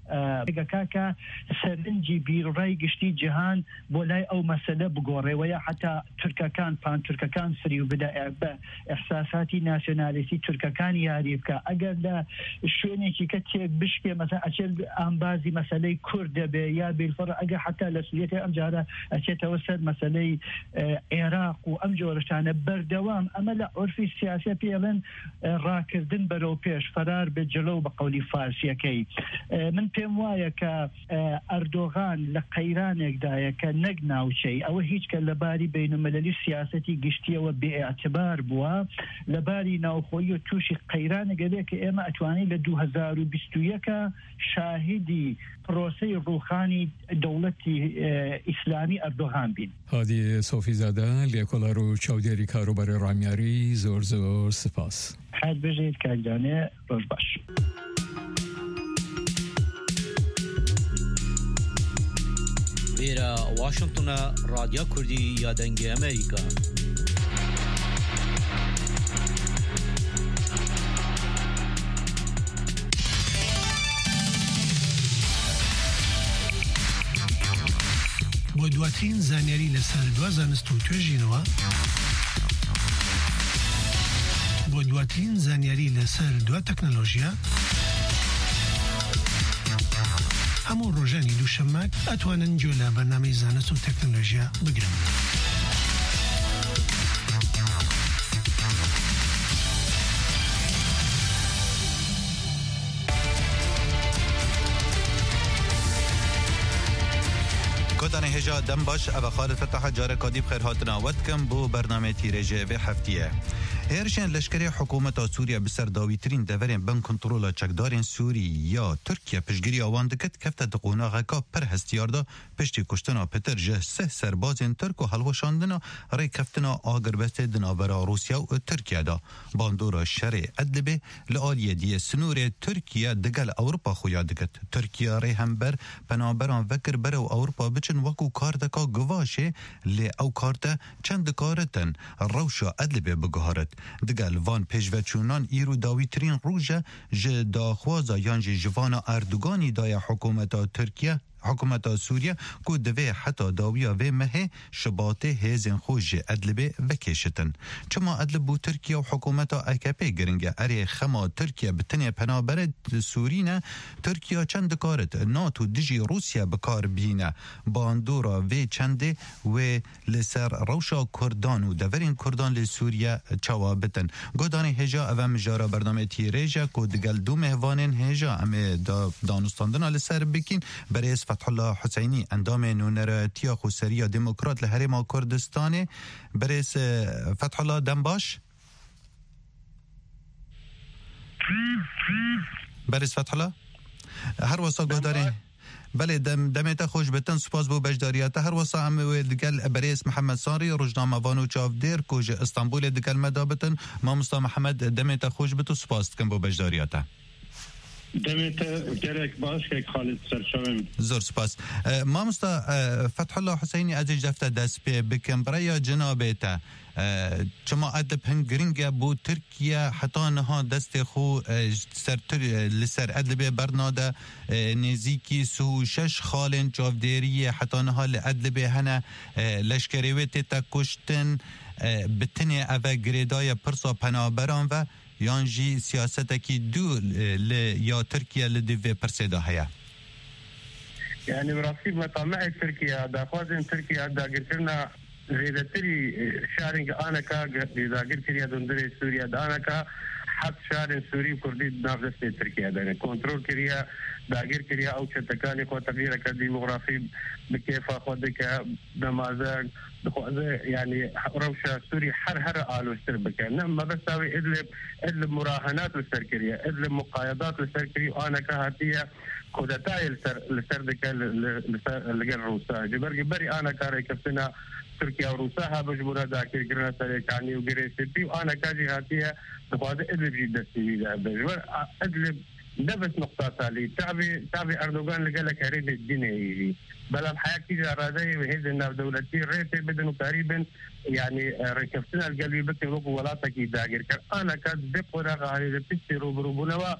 گەکاکە سەرنجی بیرڕای گشتی جیهان بۆ لای ئەو مەسەلە بگۆڕێەوەیە، حتا تورکەکان پان تورکەکان سری و بدا بە ئەحساساتی ناسیۆنالیستی تورکەکان یاری بکە. ئەگەر لە شوێنێکی کە تێک بشکێ مەسەلا ئەچێت ئامبازی مەسەلەی کورد دەبێ یا بیلفڕە، ئەگەر حتا لە سوورێتی ئەم جارە ئەچێتەوە سەر مەسەلەی عێراق و ئەم جۆرەشانە بەردەوام ئەمە لە عورفی سیاسە پێڵێن ڕاکردن بەرەو پێش فەرار بێت جلۆ بە قەولی فارسیەکەی. من پێم وایە کە ئەردۆغان لە قەیرانێکدایە کە نەک ناوچەی ئەوە هیچ کە لەباری بینالمەلەلی سیاسەتی گشتیەوە بێئەتبار بووە، لەباری ناوخۆیی و تووشی قەیرانێکە بێت کە ئێمە ئەتوانین لە دوو هەزار و بیست و یەکە شاهدی پرۆسەی ڕووخانی دەوڵەتی ئیسلامی ئەردۆغان بین. هادی سۆفیزادە لێکۆڵەر و چاودێری کاروبەری ڕامیاری زۆر زۆر سپاس. حەد بژێت کاکدانێ ڕۆژ باش. ویرا واشنطن رادیو کردی یا دنگ امریکا. بۆ دواترین زانیاری لەسەر دوا زانست و توێژینەوە، بۆ دواترین زانیاری لەسەر دوا تەکنۆلۆژیا، هەموو ڕۆژانی دووشەممە ئەتوانن گوێ لە بەرنامەی زانست و تەکنۆلۆژیا بگرن. کۆتانی هێژا دەم باش ئەوە خالت فتح جارە کادی بخێر هاتنا وەتکەم بۆ بەرنامەی تیرێژێ هەفتیە. هێرشێن لەشکری حکوومەتا سووریا بسەر داویترین دەڤەرێن بن کنترۆلا چەکدارên Sûrî ya Tirkiye piştgiriya wan dikit kefte di qonaxeka pir hestiyarda piştî kuştina Petir ji seh serbazên Tirk û helweşandina rêkeftina agirvestê di navbera Rûsya û Tirkiyeda. Bandora şerê Idlibê li aliyê diye sinûrê Tirkiye digel Ewropa xuya dikit. Tirkiye rê hember penaberan vekir bere û Ewropa biçin wekû kardeka givaşê lê ew karte çend dikaritin rewşa Idlibê biguharit. Digel van pêşveçûnan îro dawîtirîn rûje ji daxwaza yan jî ji vana Erdoganî daya hikûmeta Tirkiye حکومت سوریه کو دوی حتی داویا و مه شباته هزین خوش ادلبه وکشتن چما ادلب بو ترکیه و حکومت اکپی گرنگه اری خما ترکیه بتنی پنابر سورینه ترکیه چند کارت ناتو دجی روسیه بکار بینه باندورا و چنده و لسر روشا کردان و دورین کردان لسوریه چوا بتن گودان هجا او مجارا برنامه تیریجا کو دگل دو مهوانین هجا ام دا دانستاندن لسر بکین برئیس فتح الله حسینی اندام نونراتیا خوسریا دموکرات لحرم کردستان برئیس فتح الله دنباش برئیس فتح الله هر وسا گوداره بله دم دمت خوش بتن سپاس بو بجداریات هر وسا هم دگل برئیس محمد صاری روزنامه وانو چافدیر کوج استانبول دگل مدابتن ما مصطفی محمد دمت خوش بتو سپاس کن بو بجداریات دمت درک باش که خالد سرشاوم زور سپاس ما مصطفی فتح الله حسینی از جفت دست به بکم برای جنابته چما ادب هنگرینگ بو ترکیه حتی نها دست خو سر لسر ادب برناده نزیکی سو شش خالن جافدیری حتی نها لادب هنه لشکریویت تا کشتن بتنی اوه گریدای پرسا پنابران و یانجی سیاست کی دو ل یا ترکیه لدوی پرسیده هیا یعنی براستی مطمع ترکیه داخوازن ترکیه داگرترنا زیدتری شارنگ آنکا داگر کریا دندر سوریا دانکا حد شارن سوری کردی نافذ ترکیه داره کنترل کریا داگر کریا او چتکانی خو تغییر کردی دیموگرافی بکیفا خود که نمازن يعني روشة سوري حر هر آلو استربكا نما بس تاوي ادلب ادلب مراهنات للسركرية ادلب مقايضات للسركرية وانا كهاتية كودتاي لسردكا لقل روسا جبرقي بري انا كاري كفتنا تركيا وروسا بجبونا ذاكر قرنا سريكاني وقري سيبي وانا كاجي هاتية نخواذ ادلب جيدا سيبي بجبر ادلب نفس نقطة تالي تعبي تعبي أردوغان لقالك هريد الدين بلا الحياة كيجا رادي وهيد الناف دولتي ريتي بدنو تقريبا يعني ركفتنا القلبي بكي روكو ولاتك يداقر كان أنا كاد بقرا غالي لبتشي روب روبونوا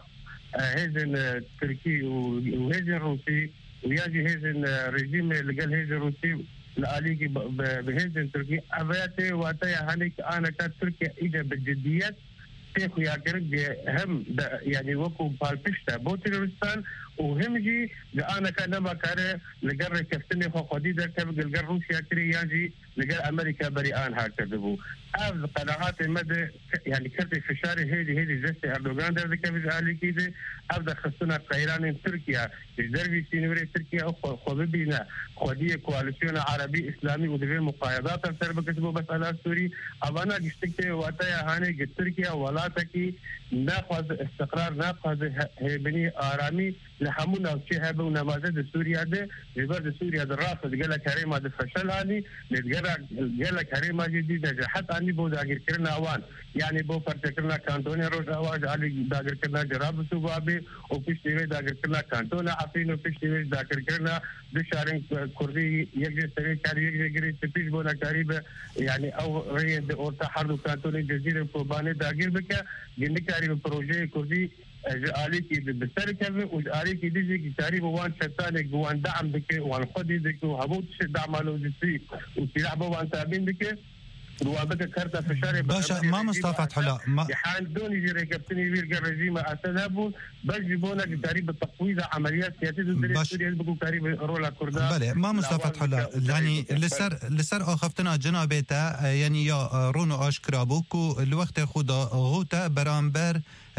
هيزن تركي وهيزن روسي وياجي هيزن رجيم لقال هيزن روسي لآليكي بهيزن تركي أبياتي واتايا هانيك أنا كاد تركيا إيجا بالجديات تيخو ياكرق هم يعني وكو بالبشتا بو تيرورستان وهم جي انا كان ما كاره لقر كفتني خو خدي در كب لقر روسيا كري ياجي لقر امريكا بريان هكذا افضل قناعات المدى يعني كرت فشاري هيدي هيدي جسي اردوغان در كب علي كده افضل خصنا قيران تركيا دربي سينوري تركيا او خبينا خديه كواليسيون عربي اسلامي ودفي مقايضات تربك كتبوا مساله سوري ابانا جشتك واتايا هاني تركيا ولا تكي ناخذ استقرار ناخذ هيبني ارامي لحمونا وشي هبه ونماذج سوريا ده جبر سوريا ده رافض قال لك هريمه ده فشل هاني نتقرا قال لك هريمه جديده حتى اني بو داغر كرنا اوان يعني بو فرتكرنا كانتوني روز اواز علي داغر كرنا جراب سوبابي او بيشتي داغر كرنا كانتونا عفينو بيشتي داغر كرنا دشارين كردي يجي سري كاري يجي غري تبيش بونا قريبه يعني او ريد او تحرك كانتوني جزيره كوباني داغر بك جنكاري بروجي كردي آلی کی بسر کردن و آلی کی دیجی کی تاریخ وان شتانه وان دعم دکه وان خودی دکه و همون چه دعم علو جسی و تلعب وان تابين دکه روابط كارتا فشاري باشا ما مصطفى حلا ما يحاندوني جري كابتني بيرجع الرجيم اسدابون بجيبونا لتقريب التقويض عمليات سياسيه ضد سوريا بكو قريب رولا كردان بله ما مصطفى حلا يعني لسر لسر اخفتنا جنابته يعني يا رونو اشكرابوكو الوقت خدا غوتا برامبر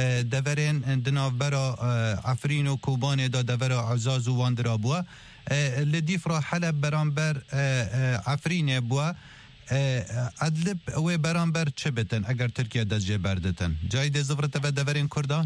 دورين دنافبرا عفرين و كوبان دا دورا عزاز و واندرابوا لديفرا حلب برامبر عفرين بوا ادلب و برامبر چه بتن اگر ترکیه دست جه بردتن جای ده زفرت و دورین کردان؟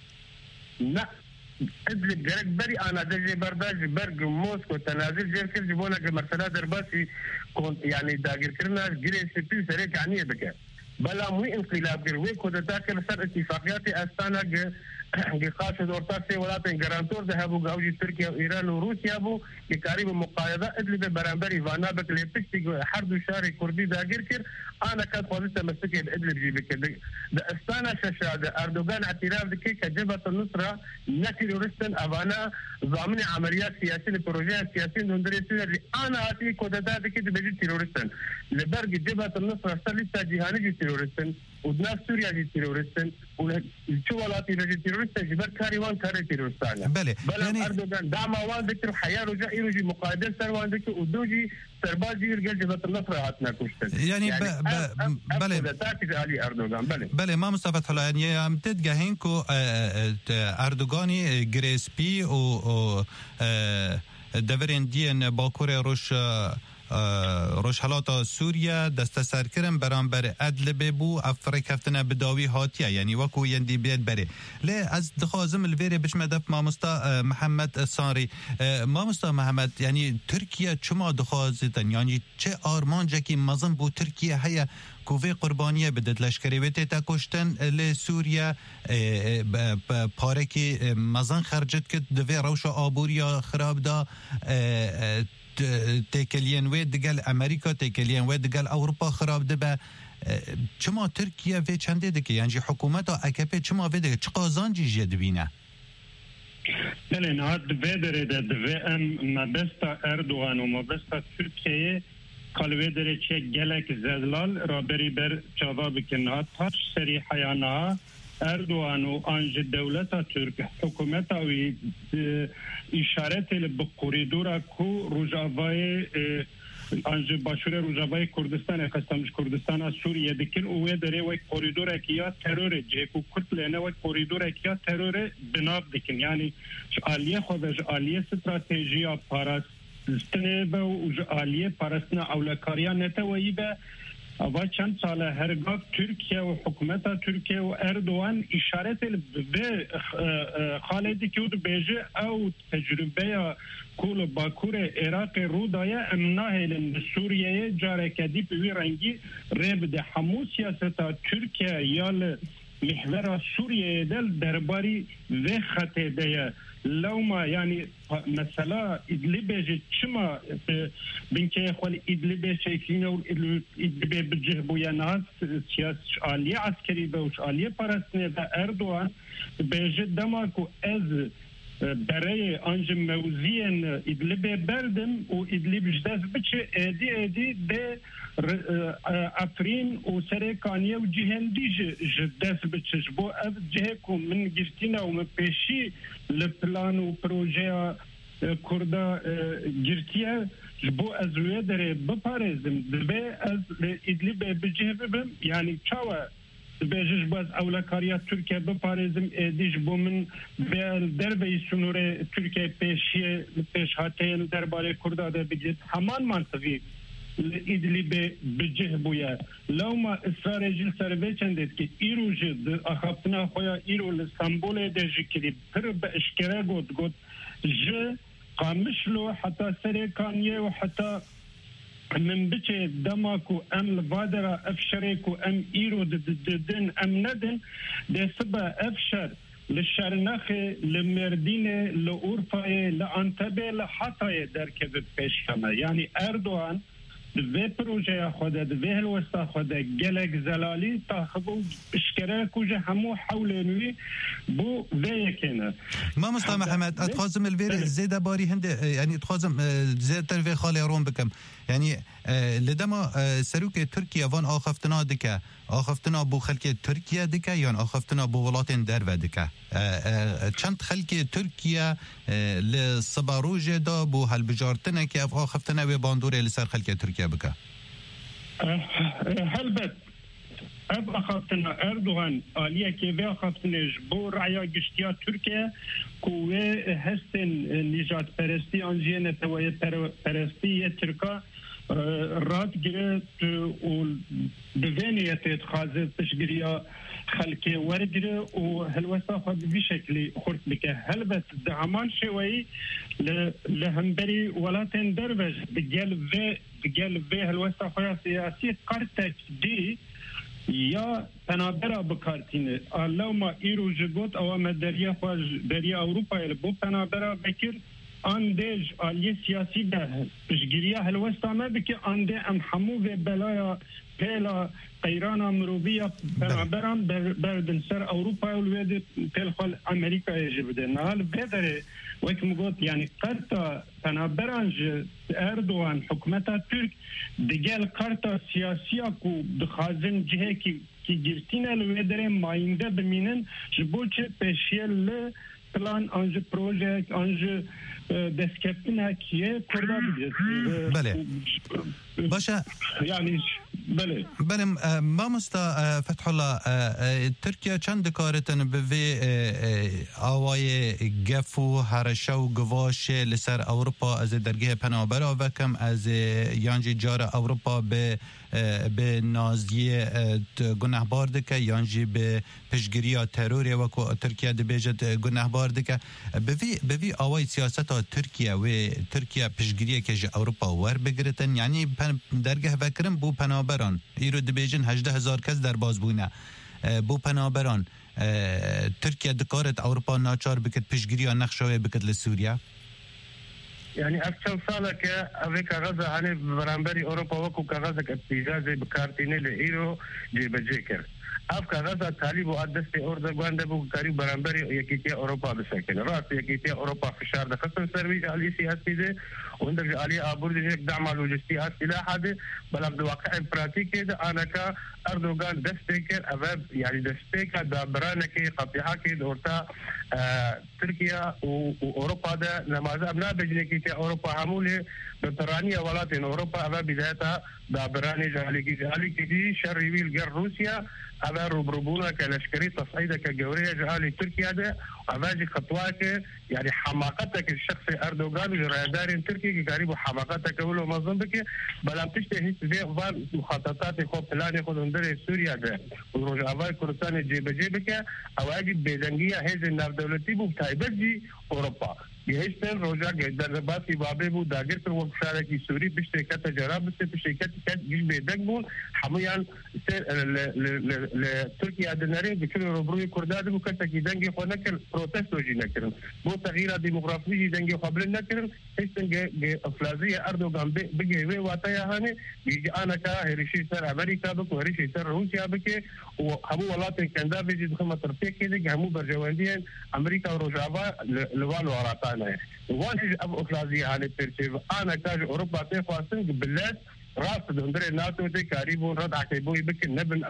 نه ادلب گرک بری آنا دست جه برداش برگ موسکو تنازل جه کر جبونا که مرسلا در باسی يعني داگر کرناش گره سپیل سره کعنیه بکر بلا موی انقلاب گر وی کودتا کر سر اتفاقیات استانا گر قاصد اورتاسي ولكن جرانتور ذهبوا جوجي تركيا وايران وروسيا ابو لقريب مقايضه ادلب برامبر ايفانا بك لبستي حرب شاري كردي داغركر انا كان قلت مسك الادلب جيب كده ده استانا شاشة اردوغان اعتراف ذكي كجبهة النصرة نتيرورستن ابانا ضامن عمليات سياسية بروجيات سياسية دندري سوريا اللي انا اتي كوداتا ذكي بيجي تيرورستن لبرق جبهة النصرة سلسة جهاني جي تيرورستن ودناس سوريا جي تيرورستن وشوالاتي جي تيرورستن جبر كاريوان كاري تيرورستان بله يعني اردوغان دعما وان ذكر حياة رجاء يروجي مقاعدة سر وان ذكر ودوجي سربازي يرجل جبهة النصرة هاتنا كشتن يعني, يعني ب ب بله بله بله ما مصطفى حلا يعني امتد جهينكو اردوغاني جريسبي و دورين دين باكوري روش روشحلاتا سوریا دست سر کرن برانبر ادل بو افریقا فتنه بداوی هاتیه یعنی وکو یندی بیاد بره لی از دخوازم الویره بشمدف مامستا محمد ساری مامستا محمد یعنی ترکیه چما دخوازیدن یعنی چه آرمانجه که مزن بو ترکیه هیا کووی قربانیه بدد لشکری ویتی تا کشتن لی سوریا پاره که مزن خرجت کد دوی روش آبوریا خراب دا تکلین و دگل امریکا تکلین و دگل اروپا خراب دبه چما ترکیه و چنده دکه یعنی حکومت اکپی چما و دگه چه قازانجی جد بینه بله نهاد دوی داره ده دوی ام مبستا اردوغان و مبستا ترکیه قلوه داره چه گلک زدلال را بری بر چاوا بکن نهاد تاش سری حیانه اردوغان و آنج دولت ترک حکومت و اشارت به کوریدور کو روجاوای آنج باشور روجاوای کردستان خستمش کردستان سوریه دکن او داره و کوریدور کیا ترور جهکو کتلنه و کوریدور کیا ترور بناب دکن یعنی آلیه خودش آلیه استراتژی پاراستنه به و آلیه پاراستنه اولکاریا نتویی به و چند سال هرگاه ترکیه و حکومت ترکیه و اردوان اشارت به خالدی که بود بیجه او تجربه کول باکور عراق رو دایه امناه لن سوریه جاره کدی بوی رنگی ریب ده همو سیاست ترکیه یا محور سوریه دل درباری و خطه ده لو ما يعني مثلا إدلب شما بنك خال إدلب شايفين أو إدلب بجهبو يا ناس سياسة عالية عسكري بوش عالية برسنة دا أردوان بجد دماكو أز برای آنج موزین إدلب بردم و إدلب جداز بچه ادي ادي ده افرین و سرکانیه و جهندی جداز بچه جبو اف جهکو من گرتینا و من پیشی لپلان و پروژه کرده گرتیه جبو از روی داره بپارزم دبه از إدلب بجه ببم یعنی چاوه بيجش باز اولکاریات ترکیه بپارزم دیج بو من دربی سنور ترکیه پیشی پیش هاتین درباره کرده ده بگید همان منطقی إدلب بجه بویا لو ما اصرار جل سربه چندید که ایرو جد اخابتنا خویا ایرو لسنبول ده جکری پر به اشکره گود گود ج قامشلو حتی سرکانیه و حتی من بچه دماكو ام لبادرة افشريكو ام ايرو ددن ام ندن ده سبا افشر للشرنخي لمردينة لأورفاية لأنتبه لحطاية دركبت بيشكما يعني اردوان دوی پروژه خود دوی هلوستا خود گلک زلالی تاخبو اشکره کجا همو حولنوی بو وی کنه ما مصطفى محمد اتخازم الفير زيدا باري هند يعني اتخازم زيد ترفي خالي روم بكم يعني لدما سروك تركيا وان آخفتنا دكا آخفتنا بو خلق تركيا دكا يعني آخفتنا بو ولاتين درو دكا چند خلق تركيا لصباروج دا بو هالبجارتنا كي اف آخفتنا و باندوري لسر خلق تركيا بكا هلبت اب اخافتنا اردوغان آليه كي في اخافتنا جبو رعيا قشتيا تركيا كوه هستن نجات پرستی انجين توي پرستی تركا رات گرت و دوینی اتخاذ تشگریا خلقی ورگره و هلوستا خود بشکلی خورد بکه هلبت دعمان شوی لهمبری ولاتن دروج بگل و بگل و هلوستا خود سیاسی قرتک دی یا پنابرا بکارتینه اللهم ایرو جگوت او دریا خواج دریا اروپا بو پنابرا بکر آن دیج آلی سیاسی ده پشگیریه هلوستانه بکه آن ده ام حمو و بلایا پیلا قیران مروبیه برام بردن سر اوروپا والوید پیل خال امریکا یجبده نهال بدره وكم قلت يعني قرطة تنابرانج اردوغان حكومتها ترك دجال قرطة سياسية كو دخازن جهة كي كي جرتينا الويدري ماينده بمينن جبوچه بشيل بلان انج بروجيكت انج دسكتنا كيه كردا بله باشا يعني بله بله ما مستا فتح الله تركيا چند کارتن به آوای گفو هرشو گواش لسر اروپا از درگه پنابرا و کم از یانجی جار اروپا به به نازی گناهبار دکه یانجی به پشگیری تروری و که ترکیه دبیجت گناهبار دکه به وی آوای سیاست ها ترکیه و ترکیه پشگیری که جه اروپا ور بگرتن یعنی درگه وکرم بو پنابران ایرو دبیجن هجده هزار کس در باز بونه بو پنابران ترکیه دکارت اروپا ناچار بکت پشگیری ها نقشوه بکت لسوریا يعني أكثر سالك أبيك غزة عن برامبري أوروبا وكو كغزة كتجازي بكارتيني لإيرو جي بجيكر أبك غزة تالي بو أدستي أردوغان دبو كاري برامبري يكيتيا أوروبا بسكن رأس يكيتيا أوروبا في شهر دخصن سرويج على سياسي ده وعندك علي أبورد هيك دعم اللوجستي السلاح هذا بل بواقع براتيكي ده أنا كا أردوغان دستيكر أباب يعني دستيكا دابرانكي قطيعاكي دورتا آه تركيا وأوروبا ده نماذج أبناء بجنكيتيا أوروبا عمولي بطرانية ولاتين أوروبا أباب بدايتها دابراني جاليكي جاليكي دي شريوي الجر روسيا أبا ربربونا كالاشكري تصعيدة كجورية جهالي تركيا ده أباجي خطواك يعني حماقتك الشخصي أردوغان وجرادارين تركي قريب حماقتك أولو مظنبك بلام تشتهي في أخبار مخططات خو بلاني خو اندري سوريا ده ورجع أباي كردستان جيب جيبك أو أجيب بيزنجية هذه النار دولتي بتايبجي أوروبا يهشتن رجع دربات في بابه بو داغر پر وقشاره کی سوری بشته کته جراب بشته شرکت کت گیش بدک بون حمیان ل ترکیا دنری بكل روبروی کرداد بو کته کی دنگی خو نکر پروتست وجی نکرن بو تغییر دموگرافی دنگی قبل نکرن هشتن افلازیه اردوغان بگی و واتیا هانه بيجي انا كا هرشي سر امريكا بك وهرشي سر روسيا بك وهمو ولات كندا بيجي دخل ترتيك كده همو برجواندين امريكا ورجعوا لوالو وراتان وانا ابو اخلازي على الترتيب انا كاج اوروبا تخواسن بالله راس دندري ناتو دي قريبون رد عكيبو يبك نبن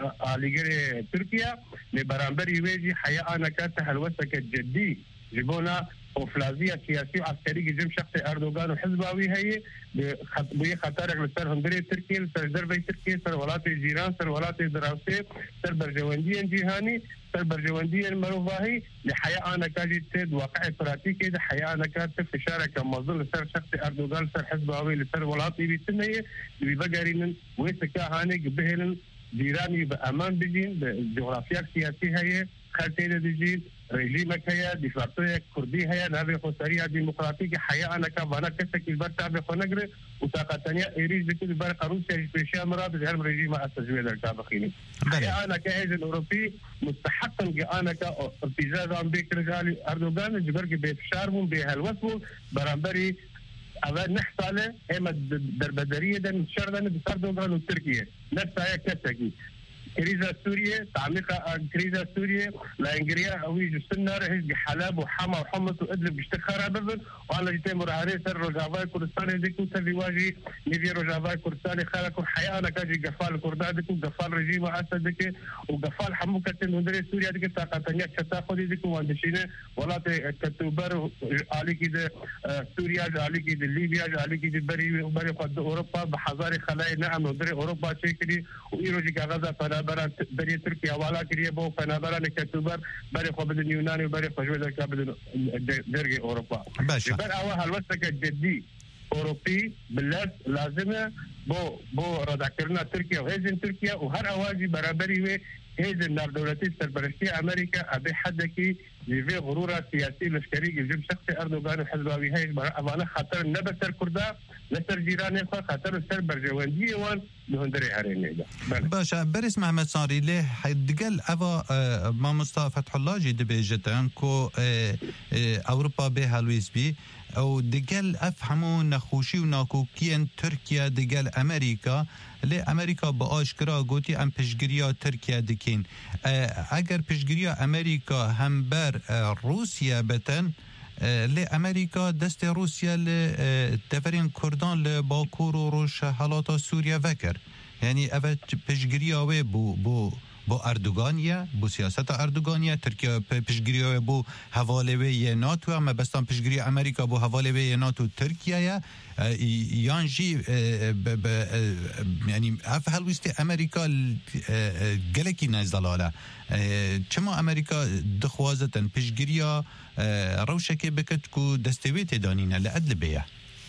على تركيا لبرامبري ويجي حياه انا كانت هلوسك الجدي جيبونا وفلازيه سياسيه عسكريه جيم شخصي اردوغان وحزباوي هي بخطبيه خطر لسر هندري تركيا لسر دربي تركيا سر ولات الجيران سر ولات الدراوسي سر برجوانديا جيهاني سر برجوانديا المروفاهي لحياه انا كاجي تد واقع براتيكي ده حياه انا كانت في شارك مظل سر شخصي اردوغان سر حزباوي لسر ولاتي بيتنيه بيبقرين ويسكا هاني بهلن جيراني بامان بجين بجغرافيا سياسيه هي خلتيده دجين رژیمك هيا دفاعية كردي هيا نابي خسارية ديمقراطية حياة أنا كابانا كسك البرتا بخنقر وطاقتانيا إيريج بكل برقة روسيا بيشيا مراد جهرم رژيم التجويد الكابخيني حياة أنا كهيز الأوروبي مستحقا أنا كابتزاز عم بيك رجالي أردوغان جبرك بيتشاربون بهالوسبون برامبري أبا نحصاله إما دربدرية ده نشردن بسردوغان وتركيا نفسها كسكي كريزة سوريا تعميق كريزة سوريا لإنجريا أوي جسنا رهج حلب وحما وحمص وإدلب بيشتخرها ببن وأنا جيت مرهري سر رجاباي كردستاني ديكو سبي واجي نبي رجاباي كردستاني خلكم حياة أنا كاجي قفال كرداد ديكو قفال رجيم أسد ديكو وقفال حموكة هندري سوريا ديكو طاقتانيا كتاخذ ديكو واندشينه ولا كتوبر علي كده سوريا علي كده ليبيا علي كده بري بري قد أوروبا بحضاري خلايا نعم هندري أوروبا شكلي وإيروجي كغزة فلا برا بري تركيا ولا كريه بو فنابرا نكتوبر بري خو بدن يوناني بري خو جوده كابد درجه اوروبا بر اول هلوسك الجدي اوروبي بلاد لازمه بو بو رادكرنا تركيا وهزن تركيا وهر اواجي برابري وي هزن نار دولتي سربرشتي امريكا ابي حدكي في غرورة سياسي لشكري جيب شخصي أردوغان وحزباوي هاي أمانة خاطر نبتر كردا لسر جيراني خاطر سر برجواندية وان لهندري هارين باشا برس محمد صاري ليه حيدقل أبا ما مصطفى فتح الله جي دبيجتان كو أوروبا بها لويس بي او دگل افهمو نخوشی و ناکوکین ترکیه دگل امریکا لی امریکا با آشکرا گوتی ام پشگریا ترکیه دکین اگر پشگریا امریکا هم بر روسیه بتن لی امریکا دست روسیه لی دفرین کردان لی باکور و روش حالات سوریه وکر یعنی اوه پشگریا وی بو بو بو اردوغانیه بو سیاست اردوغانیه ترکیه پشگیری بو حواله وی ناتو اما بستان پشگیری امریکا بو حواله وی ناتو ترکیه یانجی یعنی اف هلویست امریکا گلکی نزدلاله چما امریکا دخوازتن پشگیری روشکی بکت کو دستویت دانینه لعدل بیه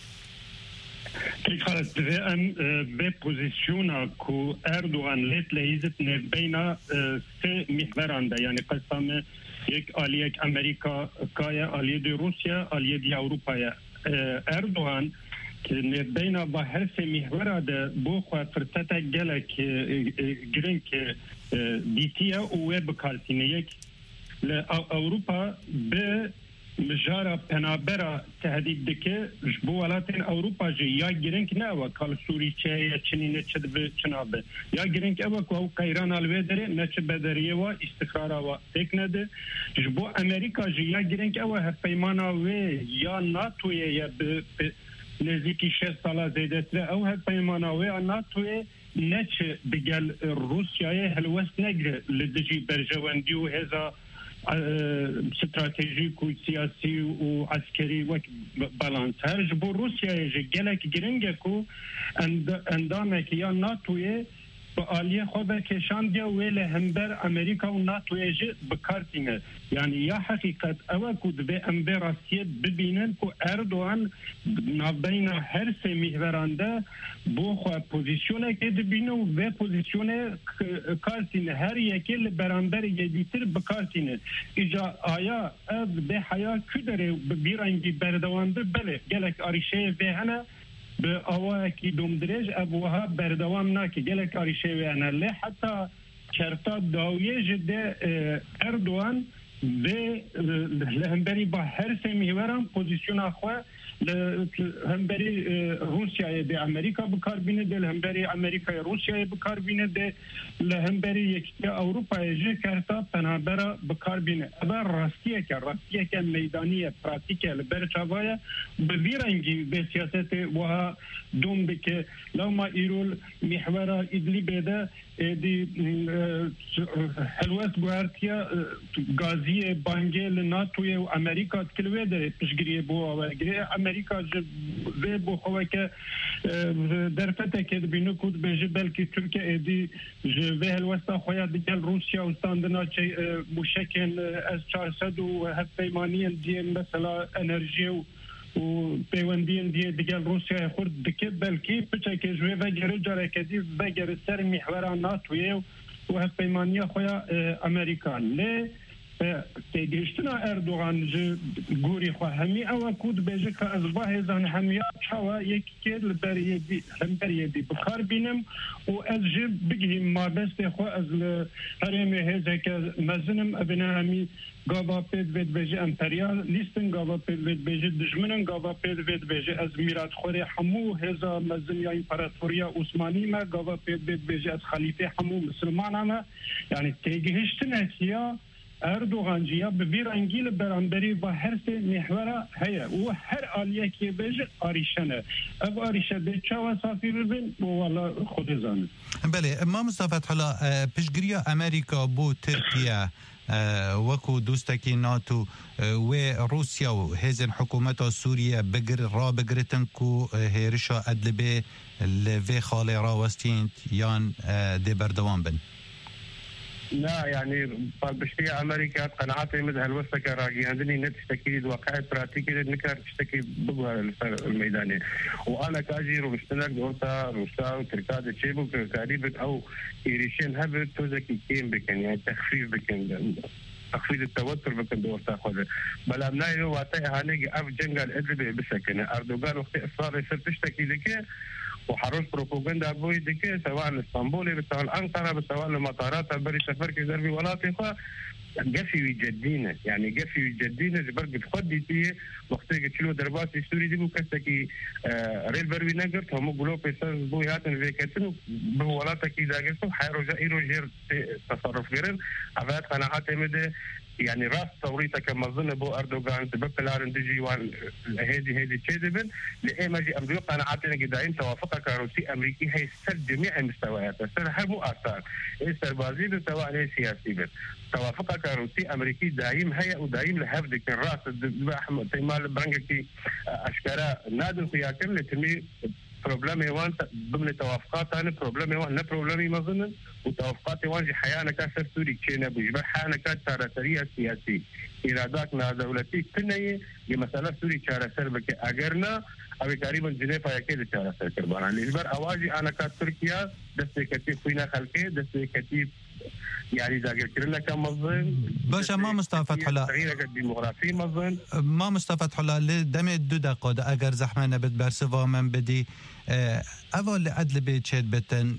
تخلص ام بپوزیشونا کو اردوغان لیت لیزت نبینا سه محوران ده یعنی قسم یک آلیه امریکا کایا آلیه دی روسیا آلیه دی اروپایا اردوغان که نبینا با هر سه محورا ده بو خواه فرصت گلک گرنگ دیتیه و بکارتینه یک اروپا به مجارا پنابرا تهدید دکه جبو ولاتین اوروپا جی یا گرنگ نه و کال سوری چه یا چنینه چه به چنابه یا گرنگ او کو قیران الوی داره نه چه بدریه و استقرار و تکنده جبو امریکا جی یا گرنگ او هفیمانا و یا ناتو یا به نزدیکی شش ساله زیدتره او هفیمانا و ناتو نه چه بگل روسیای هلوست نگره لدجی برجواندی و هزا استراتیژیک و سیاسی و عسکری و بالانس هر جبو روسیا یه گلک گرنگه کو اندامه که یا ناتوی با آلیه خواه کشان دیا ویل همبر امریکا و ناتوی جه بکارتینه یعنی یا حقیقت اوه کود به امبر راستیه ببینن که اردوان نابین هر سه محورانده بو خواه پوزیشونه که دبینه و به پوزیشونه کارتینه هر یکی لبرانبر یدیتر بکارتینه ایجا آیا او به حیا کدره بیرنگی بردوانده بله گلک آریشه به هنه به آواه کی دومدرج ابوها بردوام ناکی گلک آریشه ویانه لی حتی چرتا داویه جده اردوان به همبری با هر سه محوران پوزیشون خواه همبری روسیای ده امریکا بکار بینه ده همبری امریکای روسیای بکار بینه ده همبری یکی اروپای جه کرتا پنابرا بکار بینه اما راستیه که راستیه که میدانیه پراتیکه لبر چاوایه ببیرنگی به سیاست وها دوم بکه لو ما ایرول محورا ادلی بیده دی هلوست گوارتیا گازی بانگل ناتوی و امریکا تکلوه داره پشگریه بو آوگریه امریکا جه بو خواه که در فتح که بینو کود بجه بلکه ترکیه ایدی جه هلوستا خواه دیگل روسیا و ستاندنا چه موشکن از چهارصد و هفت دیه مثلا انرژی و و پیوندین دیگه دیگه روسیه خورد دکه بلکی پچه که جوه وگره جاره کدی وگره سر محوران ناتویه و هف پیمانی خویا امریکان لی تیگشتنا اردوغان جو گوری خواه همی او کود بیجه که از باه زن همیا چاوا یکی که لبر یدی لبر یدی بخار بینم و از جو بگیم ما بست خواه از هرمی هزه که مزنم ابنه همی گاوا پید وید بیجه امپریال لیستن گاوا پید وید بیجه دجمنن گاوا پید وید بیجه از میرات خوری همو هزا مزن یا امپراتوریا عثمانی ما گاوا پید وید بیجه از خلیفه همو مسلمان ما یعنی تیگهشتن یا اردوغان جیا ببیر انگیل برانبری و هر سه محوره هیا و هر آلیه که بیجه آریشنه او آریشه ده چاوا صافی ببین و والا خود زانه بله ما مصطفى حالا پشگیری امریکا بو ترکیه وکو دوستکی ناتو و روسیا و هزن حکومت سوریه بگر را بگرتن کو هیرشا ادلبه لوی خاله راوستین یان ده بردوان بن لا يعني بشتي امريكا قناعتي مثل هالوسط راجي عندني نتشتكي واقع براتيكي نكر تشتكي بقى الميداني وانا كاجير وبشتغل دورتا روسا وتركاد تشيبو قريب او يريشين هبل توزكي كيم بكن يعني تخفيف بكن تخفيض التوتر بكن دورتا خذ بلا مناي واتي هانيجي اف جنجال ادري بسكن اردوغان وقت اصرار يصير تشتكي ذكي وحرش بروباغندا بوي دكي سواء اسطنبول سواء أنقرة سواء المطارات بري سفر كي دربي ولاتي خا قفي يجدينا يعني قفي يجدينا جبر تخدي تيه وقت كتلو دربات السوري دي بكستكي ريل بروي نقرت هم قلوا بيساس بوي هاتن فيكتنو بولاتك إذا قلتوا حيرجع إيروجير تصرف غيرن عفات قناعات مده يعني راس ثوريتك مظن بو أردوغان تبقلارن دجي وان هيدي هيدي تشيدبن لإيماجي أمدوي قناعاتنا قدائم توافقك روسي أمريكي هي سر جميع المستويات سر هر مؤثر إيه سر بازي بن سواء إيه سياسي بن توافقك روسي أمريكي دائم هي ودائم لهفدك الراس تيمال برنجكي أشكرا نادل خياكم لتمي بروبلمي وان ضمن توافقات أنا بروبلمي وان لا بروبلمي مظن وتوافقات وان حيانا كسر سوري كينا بيجبر حيانا كسر سريع سياسي إراداتنا دولتي كنية مسألة سوري كسر سر بك أجرنا أو تقريبا جنيفا يكيد كسر سر كربان يعني إجبر أواجي أنا كتركيا دستي كتير فينا خلقي دستي كتير يعني ذاكر كرنا كم مظن باش ما مستفاد حلا تغيير الديموغرافي مظن ما مستفاد حلا لدم دو دقيقة أجر زحمة نبت برسوا من بدي أول عدل بيتشد بتن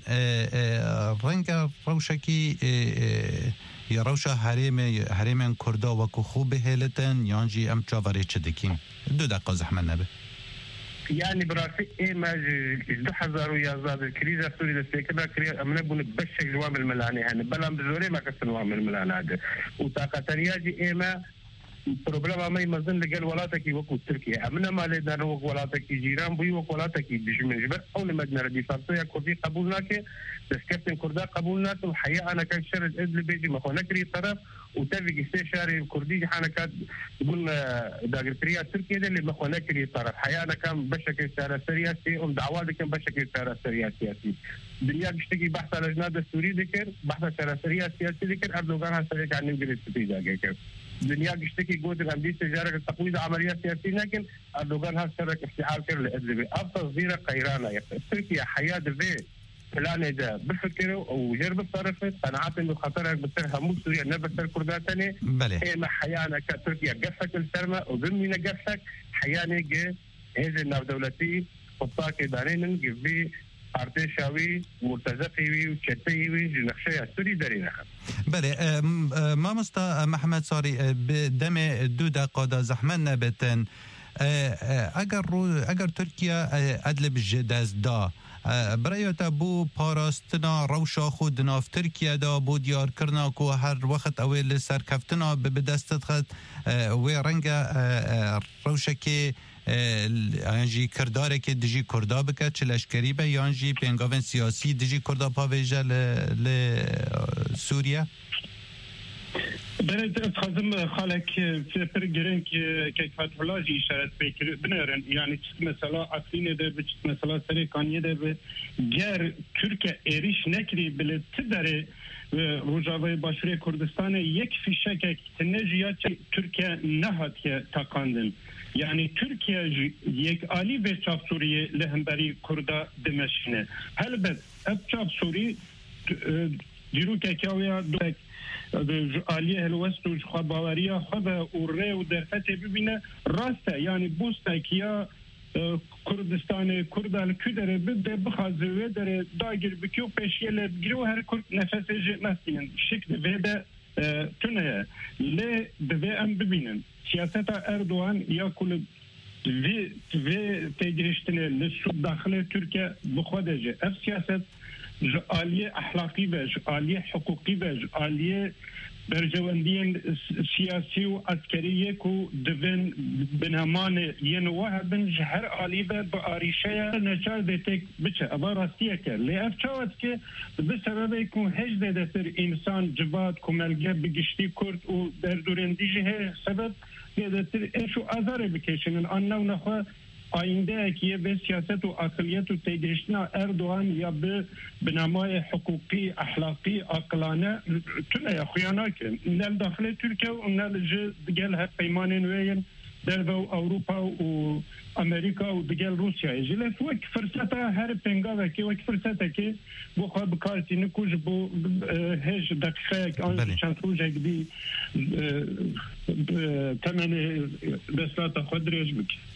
رنجا روشكي يا روشة هريم هريم كردا وكخو بهلتن يانجي أم تشافري تشدكين دو دقيقة زحمة نبت يعني براسي إيه ما جد حزارو يا زاد الكريزة سوري دستيكنا كريا أمنا بون بشك جوام الملاني هن بلام بزوري ما كسنوام الملاني هذا وطاقتنياجي إيه ما بروبلما ما يمزن لقال ولاتك وكو تركيا أمنا ما لدى نوك ولاتك جيران بي وك ولاتك دجمن جبر أو لمدنا ردي فرصية كردي قبولناك دسكتن كردا قبولناك وحياة أنا كان شرد إدل بيجي مخونا كري طرف وتافق استشاري الكردي حنا كانت تقول داغرتريا تركيا اللي مخونا كري طرف حياة أنا كان بشكل سارة سياسي أم دعوات كان بشكل سارة سياسي دنيا بشتكي بحث على الأجناد السوري ذكر بحث سارة سياسي ذكر أردوغان هسريك عن نمجر استفيدة ذكر دنيا بشتكي قوة الأندية تجارة التقويض عمليات سياسية لكن أردوغان هسرك افتعال كر لأدلبي أبطى صغيرة قيرانة تركيا حياة دفي فلانة ده بفكره وجرب الطرفت قناعات انه خطرك بتصير هموت سوريا نبتر كرداتني هي ما حيانا كتركيا قفك السرمة وضمننا قفك حيانا جي هذه الناف دولتي خطاك دارين جبي ارتشاوي مرتزقي وشتيوي جنخشيا سوري دارين بله ما مستا محمد صاري بدم دودا قادا زحمنا بتن اگر اگر ترکیا عدل بجداز دا برایت بو پاراستنا روشا خود ناف ترکیه دا بو دیار کرنا کو هر وقت اویل سرکفتنا به دستت خد و رنگ روشا که یانجی کرداره که دجی کردا بکه چلشکری به یانجی پنگاون سیاسی دجی کردا پاویجه ل سوریه برای خازم خالک پر گرن که که فتح الله جی اشارت بکر بنرن یعنی مثلا اصلی ده به مثلا سری کانیه ده به گر ترکیه ایریش نکری بله تداره روجاوی باشوری کردستان یک فیشک تنجیات ترکیه نهاتیه تاکاندن یعنی ترکیه یک عالی به چاپ سوریه لهمبری کردا دمشقه هلبت اب چاپ سوری دیرو که کاویا دوک عالیه الوست و خباوریا خب و ری و درفت ببینه راسته یعنی بوسته کیا کردستان کردال کدره بده بخوازه داره داگر بکیو پیشیل بگیرو هر کرد نفسه نستین شکل ویده تونه لی دوی ام ببینن سیاست اردوان یا کل وی وی تجرشتنه لسود داخل ترکیه بخوادجه اف سیاست عالیه اخلاقی و عالیه حقوقی و عالیه برجواندین سیاسی و عسکریه کو دوین بنهمان ین وهبن جهر عالی و با آریشه نچار دیتک بچه ابا راستیه که لی اف چاوت که بسبب که هج دیده سر انسان جواد کملگه بگشتی کرد و در دورندیجه هی سبب دیده سر ایشو آزاره بکشنن آنو نخواه آینده که به سیاست و اقلیت و تجربه اردوغان یا به بنمای حقوقی اخلاقی عقلانه تونه یا خیانه که نل داخل ترکیه و نل جه دگل هر پیمانین وین در اروپا و امریکا و دگل روسیه جلس وک فرصت هر پنگا و که وک فرصت که بو خواه بکارتی نکوش بو هج دقیقه آن چند روزه دی تمن دستات خود ریش بکی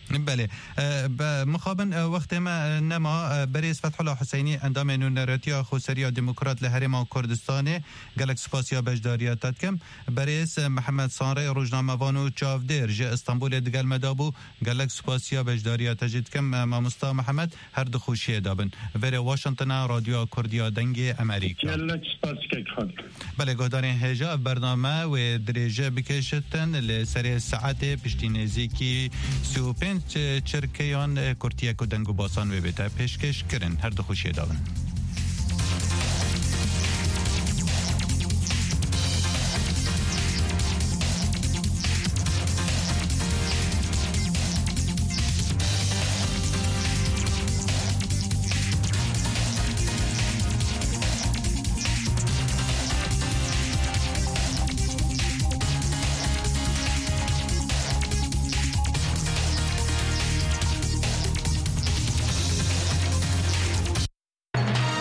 بله مخابن وقت ما نما برئیس فتح الله حسینی اندام نونراتیا خوسریا دموکرات لهرما کردستان گلک سپاسیا بجداریات کم برئیس محمد صانره روزنامه وانو چاودر ج استانبول دگل مدابو گلک سپاسیا بجداریات جد کم مامستا محمد هر دو خوشی دابن ور واشنطن رادیو کردیا دنگ امریکا گلک سپاسیا خال بله گهدار هجا برنامه و درجه بکشتن لسری ساعت پشتینزی کی سوپن چرکیان کورتیا کو دنگو باسان و بیتا پیشکش کرن هر دو خوشی داون